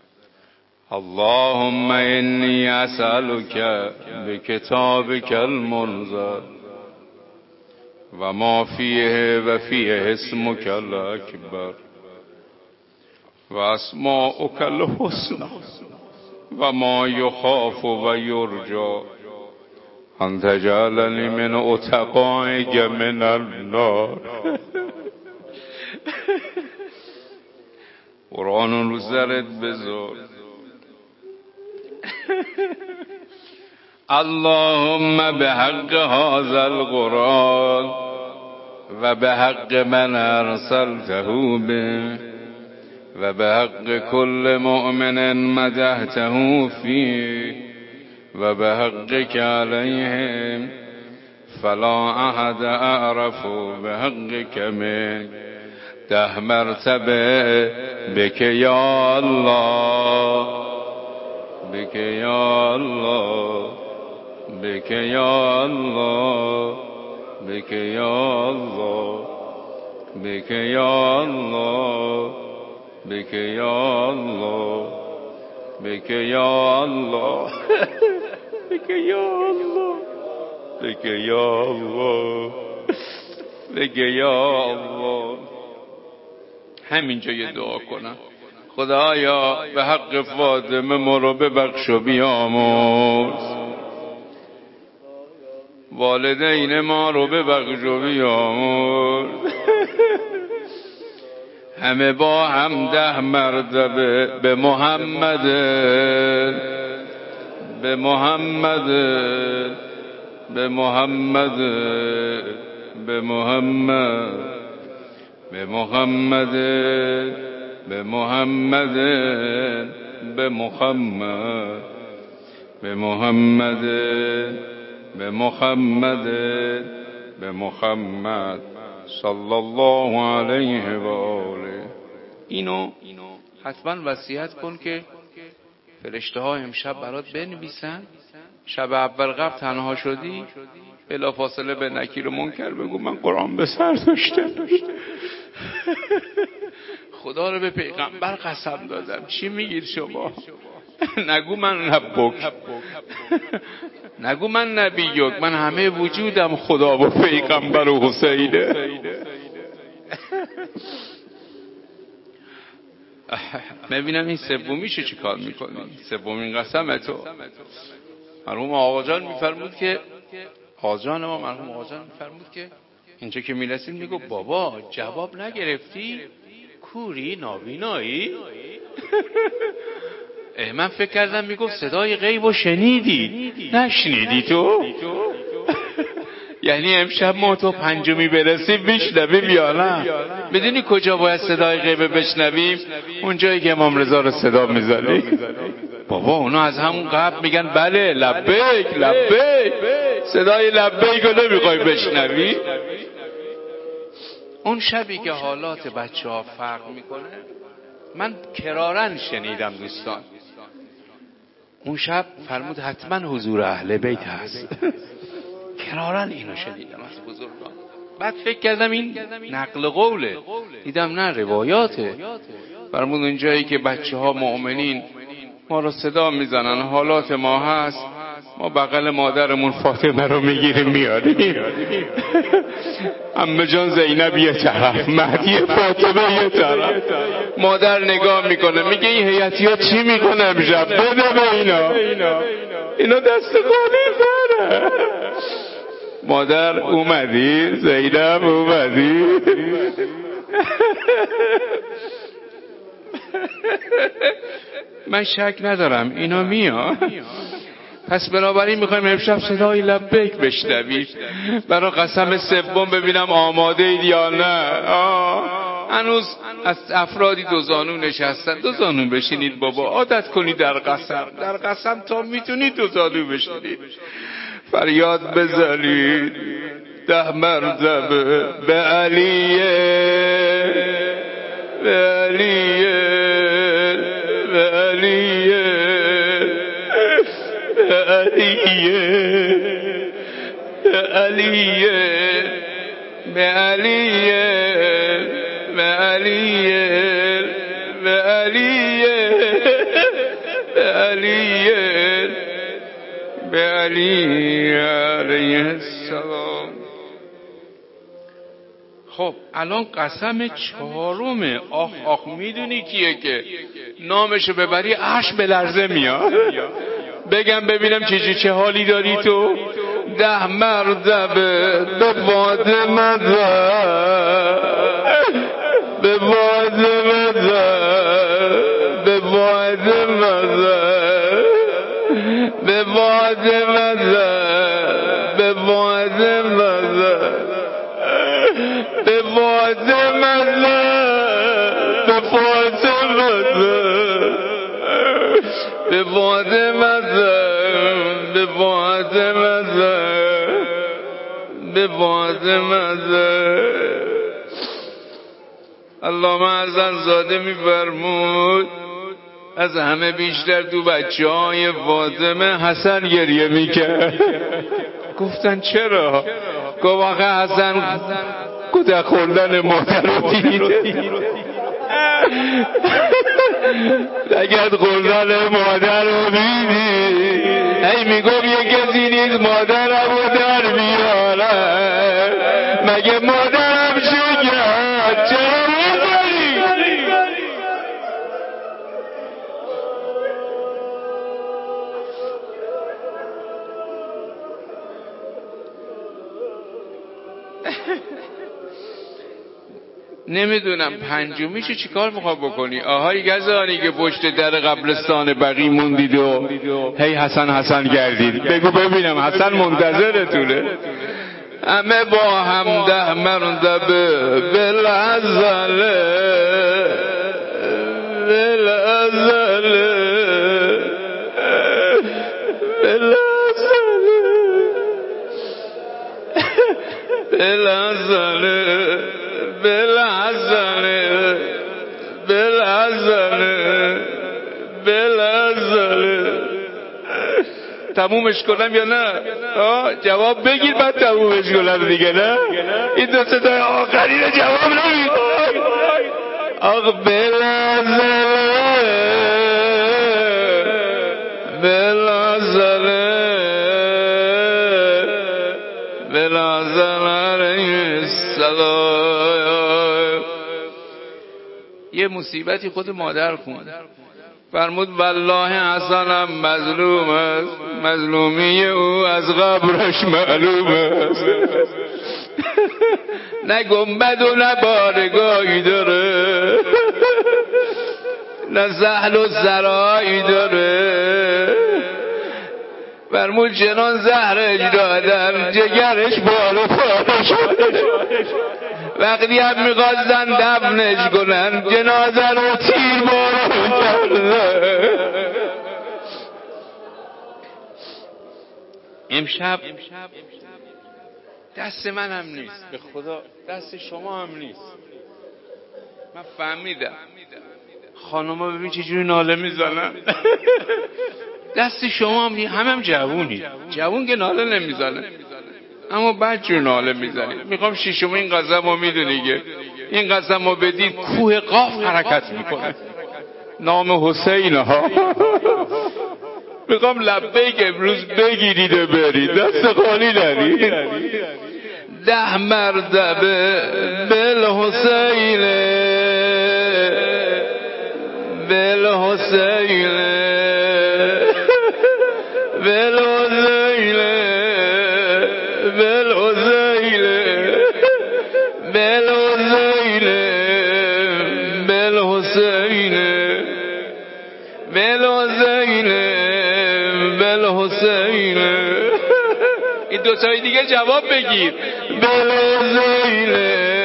اللهم انی اسألک بکتابک المنزل و ما فیه و فیه اسمک الاکبر و اسماؤک الحسنی و ما یخاف و یرجا ان تجعلنی من اتقائک من النار. قرآن رو سرت بذار. اللهم بحق هذا القرآن و بحق من ارسلته به و بحق كل مؤمن مدحته فيه و بحقك عليهم فلا احد اعرف بحقك من ده مرتبه بك یا الله بك یا الله بك یا الله بك یا الله بك یا الله بك یا الله بك یا الله بك یا الله بك یا الله بك یا الله. همینجا یه دعا کنم. خدایا به حق فاطمه ما رو ببخش و بیامرز، والدین ما رو ببخش و بیامرز. همه با هم ده مرتبه به محمد به محمد به محمد به محمد به محمد به محمد به محمد به محمد به محمد به محمد صلی الله علیه و آله. اینو حتما وصیت کن که فرشته ها امشب برات بنویسن. شب اول قبل تنها شدی بلا فاصله به نکیر و منکر بگو من قرآن به سر داشتم، خدا رو به پیغمبر قسم دادم. چی میگید شما؟ نگو من نبوک، نگو من نبیوک، من همه وجودم خدا و پیغمبر و حسینه. ببینم این سومیشو چی کار میکنی؟ سومین قسم تو. مرحوم آقا جان میفرمود که آقا جان ما مرحوم آقا جان میفرمود که اینجا که میرسیم میگو بابا جواب نگرفتی؟ کوری نابینایی؟ من فکر کردم میگفت صدای غیب و شنیدی. نشنیدی تو؟ یعنی امشب ما تو پنجمی برسیم بشنویم یا نه؟ بدونی کجا باید صدای غیب بشنویم؟ اونجایی که امام رضا رو صدا میزنی. بابا اونا از همون قبل میگن بله لبیک لبیک، صدای لبیک رو نمیخوای بشنوی؟ اون شبی که حالات بچه ها فرق میکنه من کرارن شنیدم دوستان. اون شب فرمود حتما حضور اهل بیت هست. کرارن اینو شنیدم از بزرگان. بعد فکر کردم این نقل قوله، دیدم نه روایاته. فرمود اون جایی که بچه ها مؤمنین ما رو صدا میزنن حالات ما هست، ما بغل مادرمون فاطمه رو میگیریم میاریم. عمه جان زینب یه طرف، مهدی فاطمه یه طرف. مادر نگاه میکنه میگه این هیئتی ها چی میکنه امشب؟ بده به اینا، اینا دست خالی داره. مادر اومدی؟ زینب اومدی؟ من شک ندارم اینا میاد. پس بنابراین میخوایم امشب صدای لبیک بشنوید، برای قسم سوم ببینم آماده اید یا نه. هنوز از افرادی دو زانو نشستن، دو زانو بشینید بابا، عادت کنید در قسم، در قسم تا میتونید دو زانو بشینید، فریاد بزنید ده مرتبه به علیه به علیه به علیه به علیه به علیه به علیه به علیه به علیه به علیه به علی علیه السلام. خب الان قسم چهارمه. آخ آخ میدونی کیه که نامشو ببری عرش به لرزه میاد؟ بگم ببینم چه چه حالی داری تو؟ ده مرتبه به باد مدر به باد مدر به باد مدر به باد مدر به باد مدر به باد مدر به باد مدر به باد مدر به باد مدر به باد مدر. علامه حسن زاده می‌فرمود از همه بیشتر تو بچه های فاطمه حسن گریه میکرد. گفتن چرا؟ گفت آخه حسن کودک خوردن مادر رو دیده، اگر خوردن مادر رو دیدی هی میگم یه کسی نیست مادرم رو در بیاره، مگه مادرم شکر چرا میزنی؟ نمیدونم پنجمیشو چیکار میخواد بکنی؟ آهای گزانی که پشت در قبرستان بقی موندید و هی حسن حسن گردید، بگو ببینم حسن منتظرتونه. همه با هم ده مرتبه بالعزله بالعزله بالعزله بالعزله بالعزله بالعزله بالعزله. تمومش کنم یا نه؟ جواب بگیر بعد تمومش کنم دیگه، نه؟ این دو ستای آخری رو جواب نمید. آخ بالعزله بالعزله بالعزله علیه السلام. یه مصیبتی خود مادر خوند، فرمود والله حسنم مظلوم است، مظلومی او از قبرش معلوم است. نه گنبد و نه بارگاهی داره، نه زحل و زرایی داره. فرمود چنان زهرش دادن جگرش بالا پاره شد، وقتی هم میخواستن دفنش کنن جنازه رو تیر بارون کرده. امشب دست من هم نیست، به خدا دست شما هم نیست. من فهمیدم خانوما ببین چجوری ناله میزنن. دست شما هم همه هم جوونی، جوون که ناله نمیزنه، اما بعد جور ناله میزنید. میخوام شیشم این قسم رو میدونی که این قسم رو بدید کوه قاف حرکت میکنه، نام حسین ها. میخوام لبیک امروز بگیرید و برید، دست خالی نرید. ده مرتبه بالحسین بالحسین بالحسین بالحسین بالحسین بالحسین دوتای دیگه جواب بگیر. بالحسین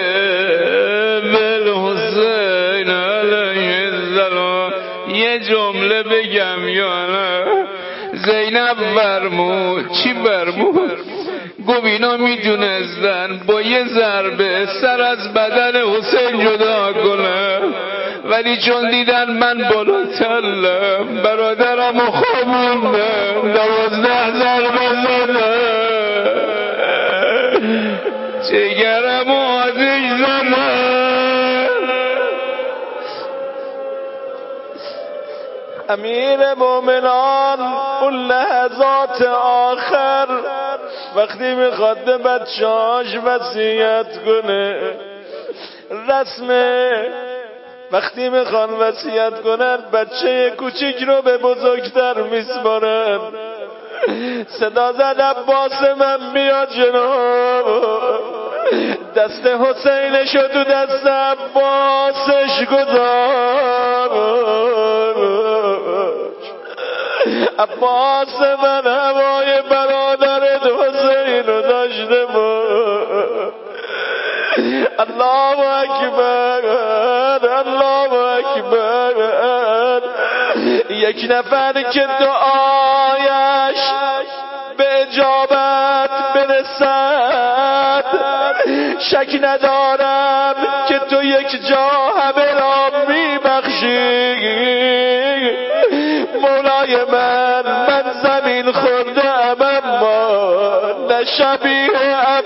بالحسین علیه السلام. یه جمله بگم یا نه؟ زینب فرمود. چی فرمود؟ گفت اینا میدونستن با یه ضربه سر از بدن حسین جدا کنه، ولی چون دیدن من بالاترم برادرم و خوابوندم دوازده ضربه زدن جگرم و آتش زدن. امیر مومنان اون لحظات آخر وقتی میخواد به بچه‌هاش وصیت کنه، رسمه وقتی میخوان وصیت کنن بچه کوچیک رو به بزرگتر میسپارن. صدا زد عباس من میاد جناب، دست حسینشو تو دست عباسش گذاشت. عباس من هوای برادرت حسین رو داشته بود. الله اکبر الله اکبر. یک نفر که دعایش به اجابت برسد، شک ندارم که تو یک جا همه را میبخشی. مولای من من زمین خورده ام اما نه شبیه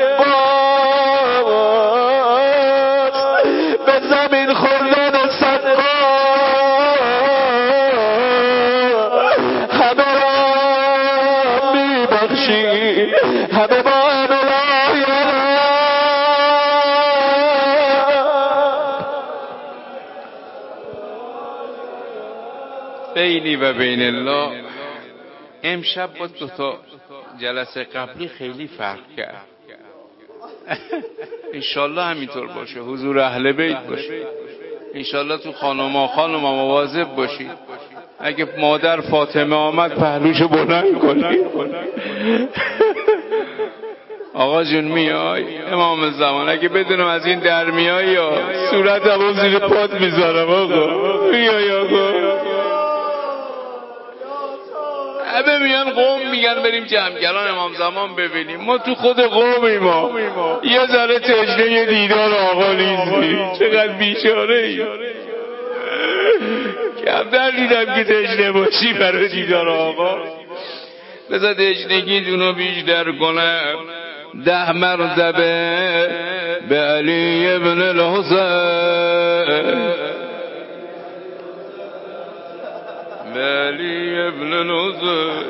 عباس به زمین خوردن صدقا همه را میبخشی. همه با مولای بینی و بین الله. امشب با دو تا جلسه قبلی خیلی فرق کرد. انشالله همینطور باشه، حضور اهل بیت باشه. انشالله تو خانوما خانوما مواظب باشید. اگه مادر فاطمه آمد پهلوشو بلند کنید. آقا جون میای امام زمان؟ اگه بدونم از این در میای یا صورت هم زیر پات میذارم. آقا میای آقا؟ همه میان قوم میگن بریم جمگران امام زمان ببینیم. ما تو خود قومی ما یه ذره تشنه دیدار آقا نیستیم. چقدر بیچاره ای. کمتر دیدم که تشنه باشی برای دیدار آقا. بذار تشنگی دونو بیشتر کنم. ده مرتبه به علی ابن الحسین، به علی ابن الحسین،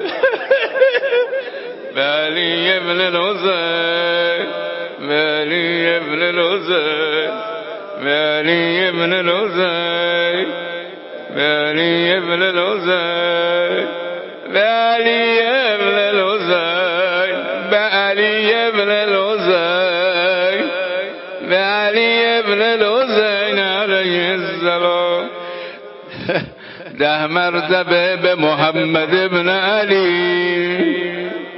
به علی ابن الحسین، به علی ابن الحسین، به علی ابن الحسین، به علی ابن الحسین، به علی ابن الحسین، به علی ابن الحسین، به علی ابن الحسین علیه السلام. ده مرتبه به محمد ابن علی،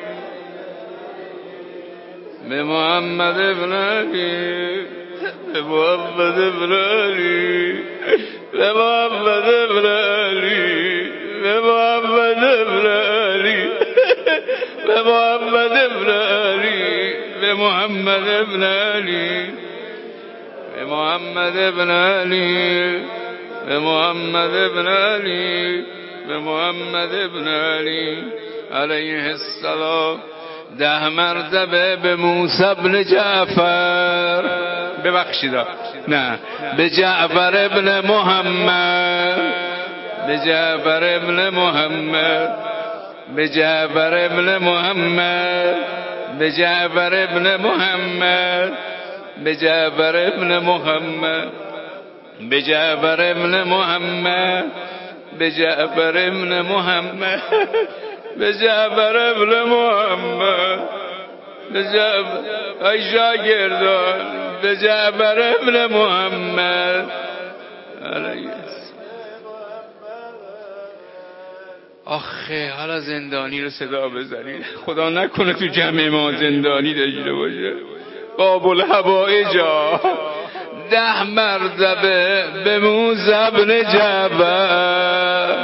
به محمد ابن علی، به محمد ابن علی، به محمد ابن علی، به محمد ابن علی، به محمد ابن علی، به محمد ابن علی، به محمد ابن علی، به محمد ابن علی، به محمد ابن علی علیه السلام. ده مرتبه به موسی ابن جعفر، ببخشید نه، به جعفر ابن محمد، به جعفر ابن محمد، به جعفر ابن محمد، به جعفر ابن محمد، به جعفر ابن محمد، به جعفر ابن محمد، به جعفر ابن محمد، به جعفر ابن محمد، به جعفر ای شاگردان، به جعفر ابن محمد علیه آخه حالا زندانی رو صدا بزنید، خدا نکنه تو جمع ما زندانی داشته باشه. باب الحوائجا ده مرتبه به موسی بن جبل،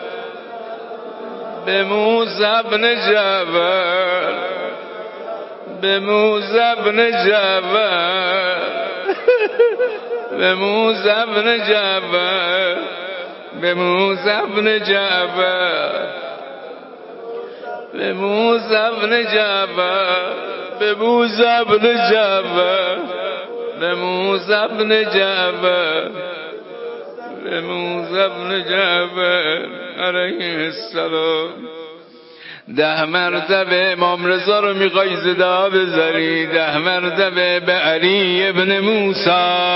به موسی بن جبل، به موسی بن جبل، به موسی بن جبل، به موسی بن جبل، به موسی بن جبل، به موسی بن جبل، به موسی بن جبل، به موسی بن جبل علیه السلام. ده مرتبه امام رضا رو میخوای صدا بزنی، ده مرتبه به علی ابن موسی،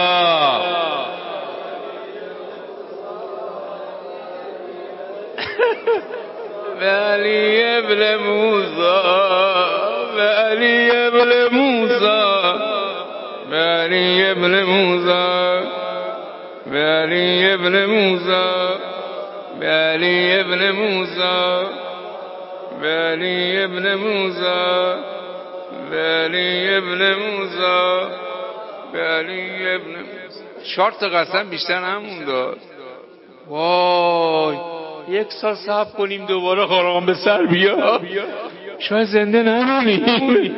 به علی ابن موسی، به علی ابن موسی، به علی ابن موسی، به علی ابن موسی، به علی ابن موسی، به علی ابن موسی، به علی ابن موسی، به علی ابن موسی. چهار تا قسم بیشتر همون داد. وای یک سال صبر کنیم دوباره خرام به سر بیا، شاید زنده نمونیم.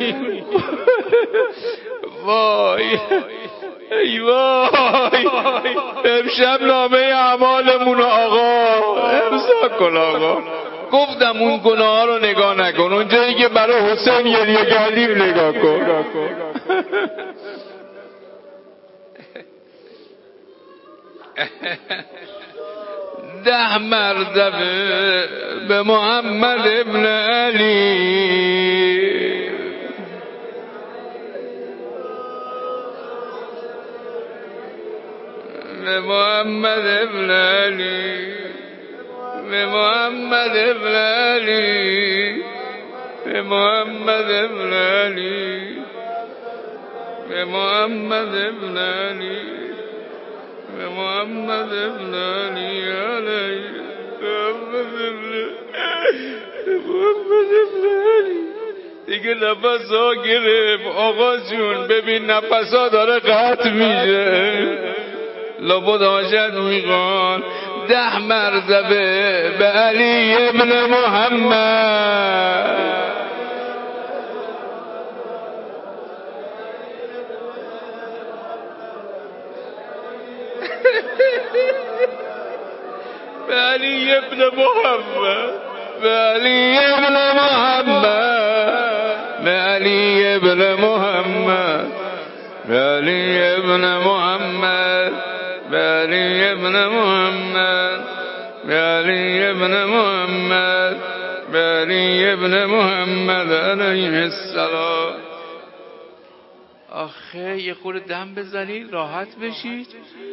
وای ای وای، امشب نامه اعمالمون آقا امضا کن آقا. گفتم اون گناه ها رو نگاه نکن، اون جایی که برای حسین گریه کردیم نگاه کن. ده مرتبه به محمد ابن علی، به محمد ابن علی، به محمد ابن علی، به محمد ابن علی، به محمد ابن علی، به محمد ابن علی علیه، محمد ابن محمد ابن علی. دیگه نفس ها گرفت آقا جون، ببین نفس ها داره قطع میشه، لابد حاجت میخوان. ده مرتبه به علی ابن محمد، به علی ابن محمد، به علی ابن محمد، به علی ابن محمد، به علی ابن محمد، به علی ابن محمد، به علی ابن محمد، به علی ابن محمد علیه السلام. آخه یه خورده دم بزنید راحت بشید.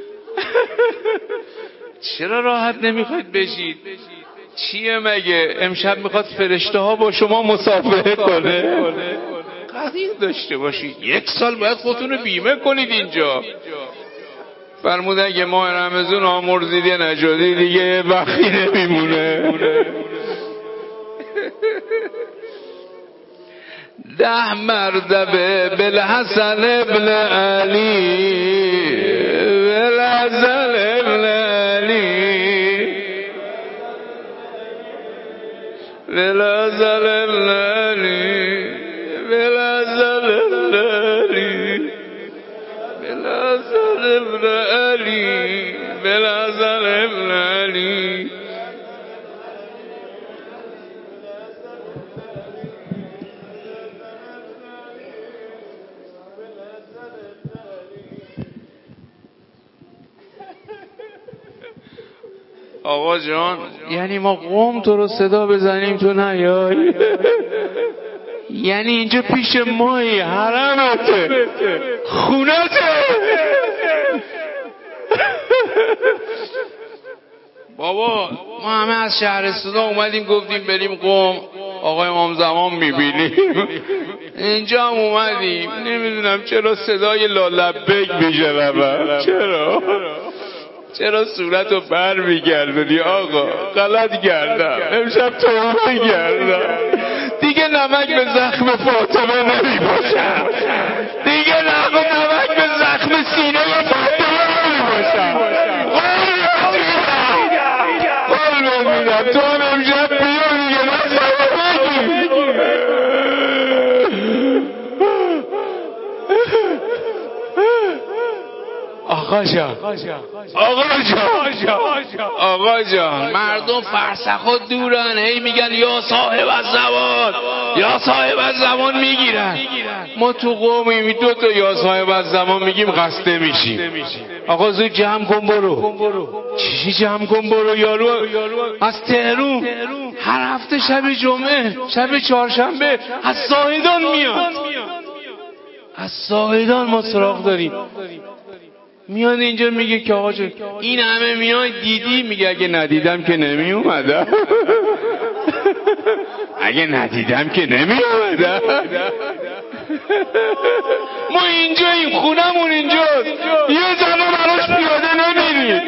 چرا راحت نمیخواید بشید؟ چیه مگه امشب میخواد فرشته ها با شما مصافحه کنه؟ قدیر داشته باشید، یک سال باید خودتون رو بیمه کنید اینجا. فرمود اگه ماه رمضان آمرزیده نشدی دیگه وقتی نمیمونه. ده مرتبه بالحسن ابن علی، بالحسن ابن علی، بالحسن ابن علی، بالحسن ابن علی، بالحسن ابن علی، بالحسن ابن علی. آقا جان یعنی ما قوم تو رو صدا بزنیم تو نیای؟ یعنی اینجا پیش مایی، حرمته، خونته. بابا ما همه از شهرستان اومدیم گفتیم بریم قوم آقای امام زمان میبینیم، اینجا هم اومدیم نمیدونم چرا صدای لالبک میشه. چرا چرا صورتو بر میگردونی آقا؟ غلط کردم، امشب توبه کردم، دیگه نمک به زخم فاطمه نمیپاشم، دیگه نمک به زخم سینه فاطمه نمیپاشم. قول میدم تو هم امشب بیا دیگه مسئله بگی. آقا جان آقا جان آقا جان مردم فرسخ دورن، هی میگن یا صاحب از زمان، یا صاحب از زمان میگیرن. ما تو قومی دو تا یا صاحب از زمان میگیم قصده میشیم. آقا زود جمع کن برو. چی جمع کن برو؟ یارو از تهرون هر هفته شب جمعه، شب چهارشنبه از زاهدان میاد، از زاهدان ما سراغ داریم. میاد اینجا میگه که آقا جون این همه میای دیدی؟ میگه اگه ندیدم که نمی اومدم. اگه ندیدم که نمی اومدم. ما اینجا این خونمون اینجاست، یه زنه براش پیاده نمیری.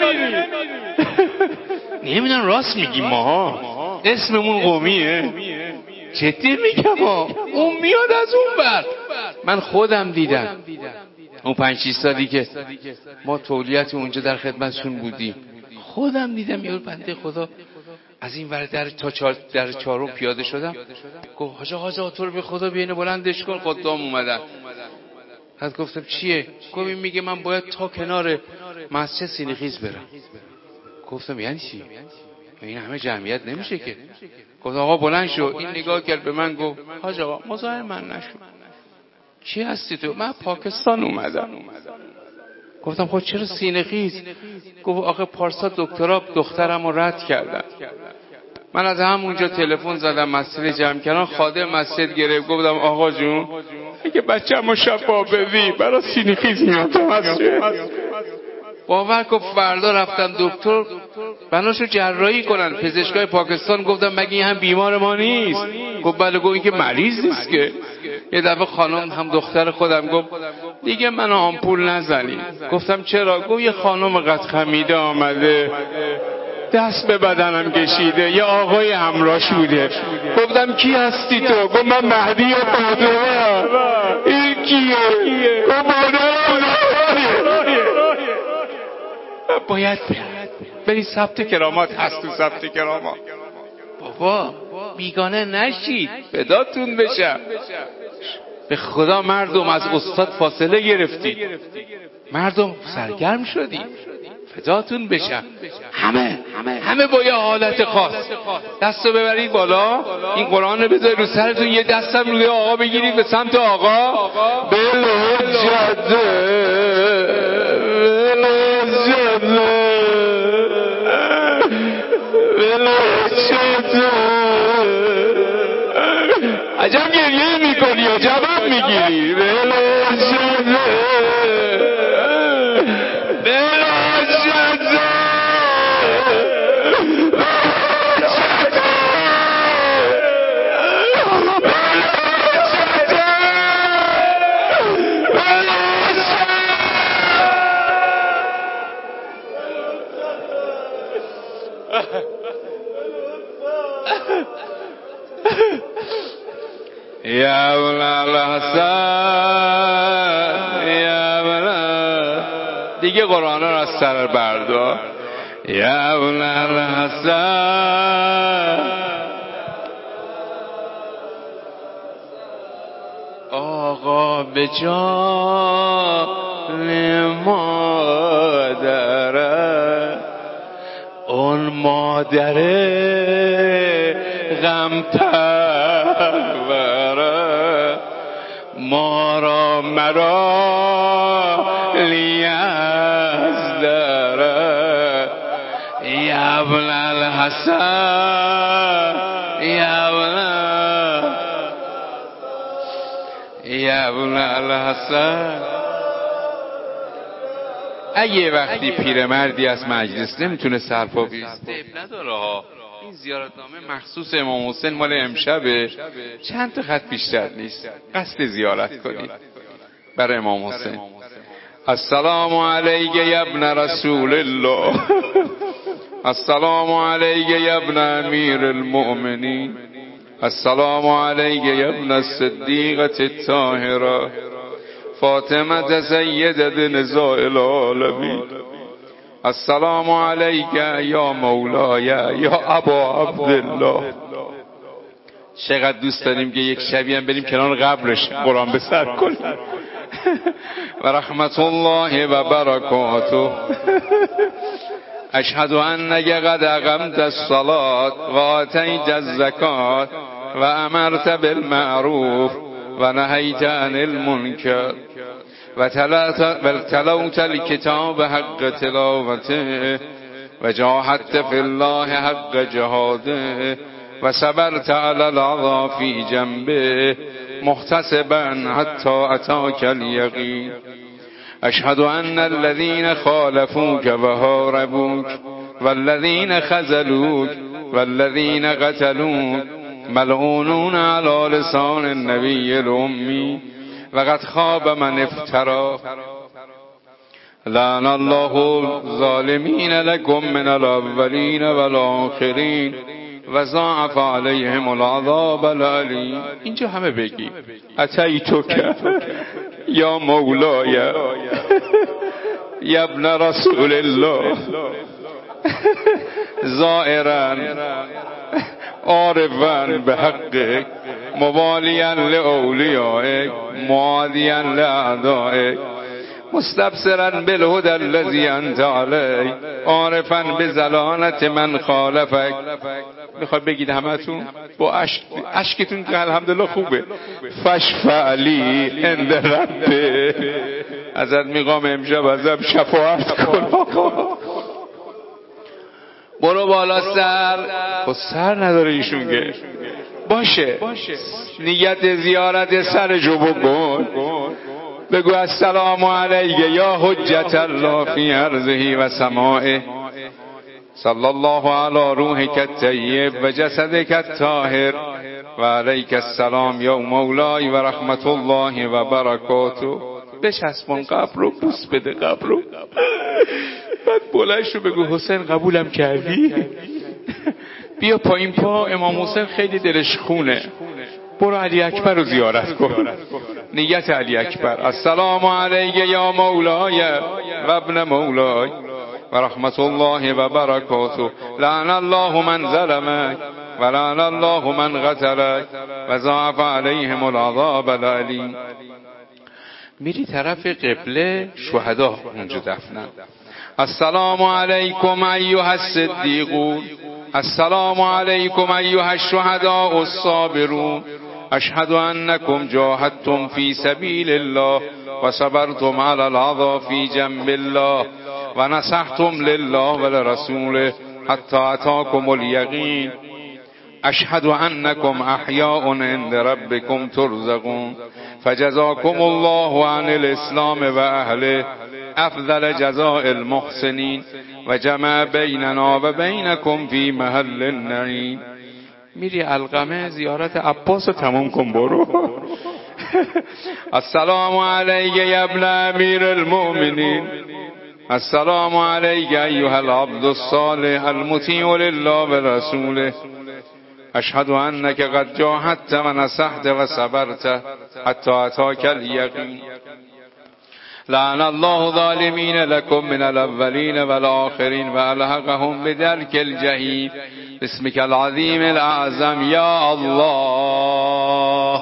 نمیدونم راست میگیم ماها، اسممون قومیه. جدی میگم ها، اون میاد از اون بر. من خودم دیدم اون پنج شیش سالی که ما تولیت اونجا در خدمتشون بودیم، خودم دیدم یه بنده خدا از این ور در تا چار در چهارم پیاده شدم، گفت حاج آقا تو رو به خدا بیاین بلندش کن. خدام اومدن. بعد گفتم چیه؟ گفت این میگه من باید تا کنار مسجد سینه خیز برم. گفتم یعنی چی؟ این همه جمعیت نمیشه که. گفت آقا بلند شو. این نگاه کرد به من گفت حاج آقا مزاحم من نشو. کی هستی تو؟ من پاکستان اومدم. گفتم خب چرا سینه خیز؟ گفت آخه پارسا دکترا دخترم رو رد کردن. من از همونجا تلفن زدم مسجد جمع کردن، خادم مسجد گرفت. گفتم آقا جون اگه بچه‌مو شفا بدی برای سینه خیز میاد مسجد. باور کن فردا رفتن دکتر بناشو جراحی کنن. پزشکای پاکستان گفتم مگه این هم بیمار ما نیست؟ گفت بله. گفت این که مریض نیست که. یه دفعه خانم هم دختر خودم گفت دیگه منو آمپول نزنی. گفتم چرا؟ گفت یه خانم قد خمیده آمده دست به بدنم کشیده، یه آقای همراهش بوده. گفتم کی هستی تو؟ گفت من مهدی فاطمه. این کیه؟ گفت مادرم. باید بری ثبت کرامات. هست تو ثبت کرامات. بابا بیگانه نشید، فداتون بشم. به خدا مردم از استاد فاصله گرفتید، مردم سرگرم شدی، فداتون بشم. همه همه با یه حالت خاص دستو ببرید بالا، این قرآن رو بذارید رو سرتون، یه دستم روی آقا بگیرید به سمت آقا. بلجده عجب گریه میکنی یا جواب میگیری؟ یا ابن الحسن یا ابن، دیگه قرآن رو از سر بردار. یا ابن الحسن آقا به جان مادره، اون مادر غم پروره، ما را مرا لیاز داره. یا ابن الحسن یا ابن یا ابن الحسن. اگه وقتی پیرمردی از مجلس نمیتونه سرپا بیسته نداره ها، این زیارتنامه مخصوص امام حسین مال امشبه، چند تا خط بیشتر نیست، قصد زیارت کنید برای امام حسین. السلام علیک یا ابن رسول الله السلام علیک یا ابن امیر المؤمنین السلام علیک یا ابن الصدیقة الطاهرة فاطمة سیدة نساء العالمین السلام علیک یا مولای یا ابا عبدالله. چقدر دوست داریم که یک شبی هم بریم کنار قبرش قرآن به سر کنیم. و رحمت الله و برکاته. اشهد انک قد اقمت الصلاة و آتیت الزکات و امرت بالمعروف و نهیت عن المنکر و تلوت الکتاب حق تلاوته و جاهدت فی الله حق جهاده و صبرت علی العطا فی جنبه محتسبا حتی اتاک الیقین. اشهد ان الذين خالفوك وهاربوك والذين خذلوك والذين قتلوك ملعونون على لسان النبي الأمي وقد خاب من افترى. لعن الله الظالمين لكم من الأولين والآخرين و ضاعف علیهم العذاب العلیم. اینجا همه بگی اتیتک یا مولای یا ابن رسول الله زائرا عارفا به حقک مبالیا لاولیائک معادیا لاعدائک مستبصرا بالهدى الذي انت علیه عارفا بزلالت من خالفک. میخواد بگید همتون با اشک اشکتون که الحمدلله خوبه. فشفع لی عند ربه. ازت میخوام امشب ازم شفاعت کن. برو بالا سر. خب سر نداره ایشون که باشه نیت زیارت سر جو بکن. بگو السلام علیک یا حجت الله فی ارضه و سمائه صلی الله علی روحک الطیب و جسدک الطاهر و علیک السلام یا مولای و رحمت الله و برکاته. بچسبون قبر رو، بوس بده قبر رو، بعد بلند شو بگو حسین قبولم کردی؟ بیا پایین پا. امام حسین خیلی دلش خونه. برو علی اکبر رو زیارت کن. نیت علی اکبر. السلام علیک یا مولای و ابن مولای و رحمت الله و برکاته. لعن الله من ظلمک و لعن الله من قتلک و ضاعف علیهم العذاب العلیم. میری طرف قبله، شهدا اونجا دفنن. السلام علیکم ایها الصدیقون السلام علیکم ایها الشهداء الصابرون اشهد انکم جاهدتم فی سبیل الله و صبرتم علی العطا فی جنب الله و نصحتم لله و لرسوله حتی اتاکم الیقین. اشهد انکم احیاء عند ربکم ترزقون فجزاکم الله عن الاسلام و اهله افضل جزاء المحسنین و جمع بیننا و بینکم فی محل النعیم. میری علقمه زیارت عباس رو تمام کن برو. السلام علیک یا ابن امیر المؤمنین السلام علیک ایها العبد الصالح المطیع لله و رسوله اشهد انک قد جاهدت و نصحت و صبرت حتی اتاک الیقین. لعن الله ظالمین لكم من الاولین والآخرین و الحقهم بدرک الجحیم. بسمک العظیم الاعظم یا الله.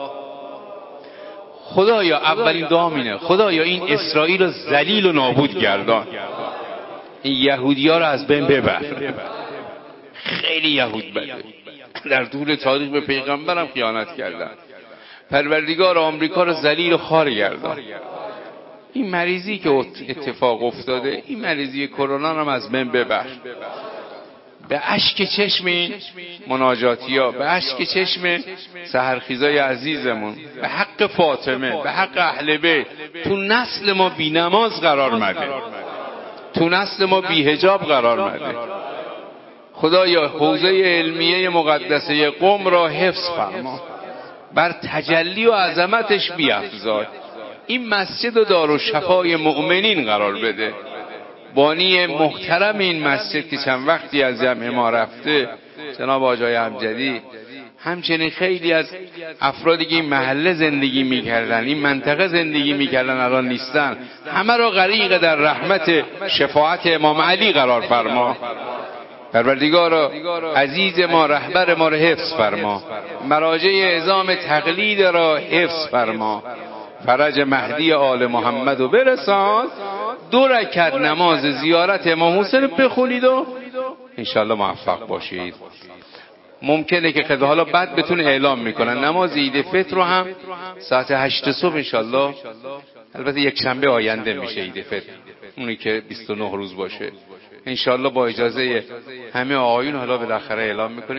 خدایا اولین دعا اینه، خدایا این اسرائیل رو ذلیل و نابود گردان، این یهودی ها رو از بین ببر. خیلی یهود بده، در طول تاریخ به پیغمبرم خیانت کردن. پروردگار آمریکا رو ذلیل و خوار گردان. این مریضی که اتفاق افتاده، این مریضی کرونا هم از بین ببر. به اشک چشم این مناجاتی ها، به اشک چشم سحرخیزای عزیزمون، به حق فاطمه، به حق اهل بیت، تو نسل ما بی نماز قرار مده، تو نسل ما بی حجاب قرار مده. خدایا حوزه علمیه مقدسه قم را حفظ فرما، بر تجلی و عظمتش بیفزای. این مسجد و دارالشفای مؤمنین قرار بده. بانی محترم این مسجد که چند وقتی از جمع ما رفته، جناب آقای امجدی، همچنین خیلی از افرادی که این محله زندگی میکردن، این منطقه زندگی میکردن، الان نیستن، همه را غریق در رحمت شفاعت امام علی قرار فرما. پروردگارا عزیز ما، رهبر ما را حفظ فرما، مراجع اعظام تقلید را حفظ فرما، فرج مهدی آل محمد رو برسان. دو رکعت نماز زیارت امام حسین بخونید و انشالله موفق باشید. ممکنه که خدا حالا بعد بتونه اعلام میکنن نماز عید فطر رو هم ساعت هشت صبح انشالله، البته یک شنبه آینده میشه عید فطر، اونی که بیست و نه روز باشه انشالله با اجازه همه آقایون حالا بالاخره اعلام میکنیم.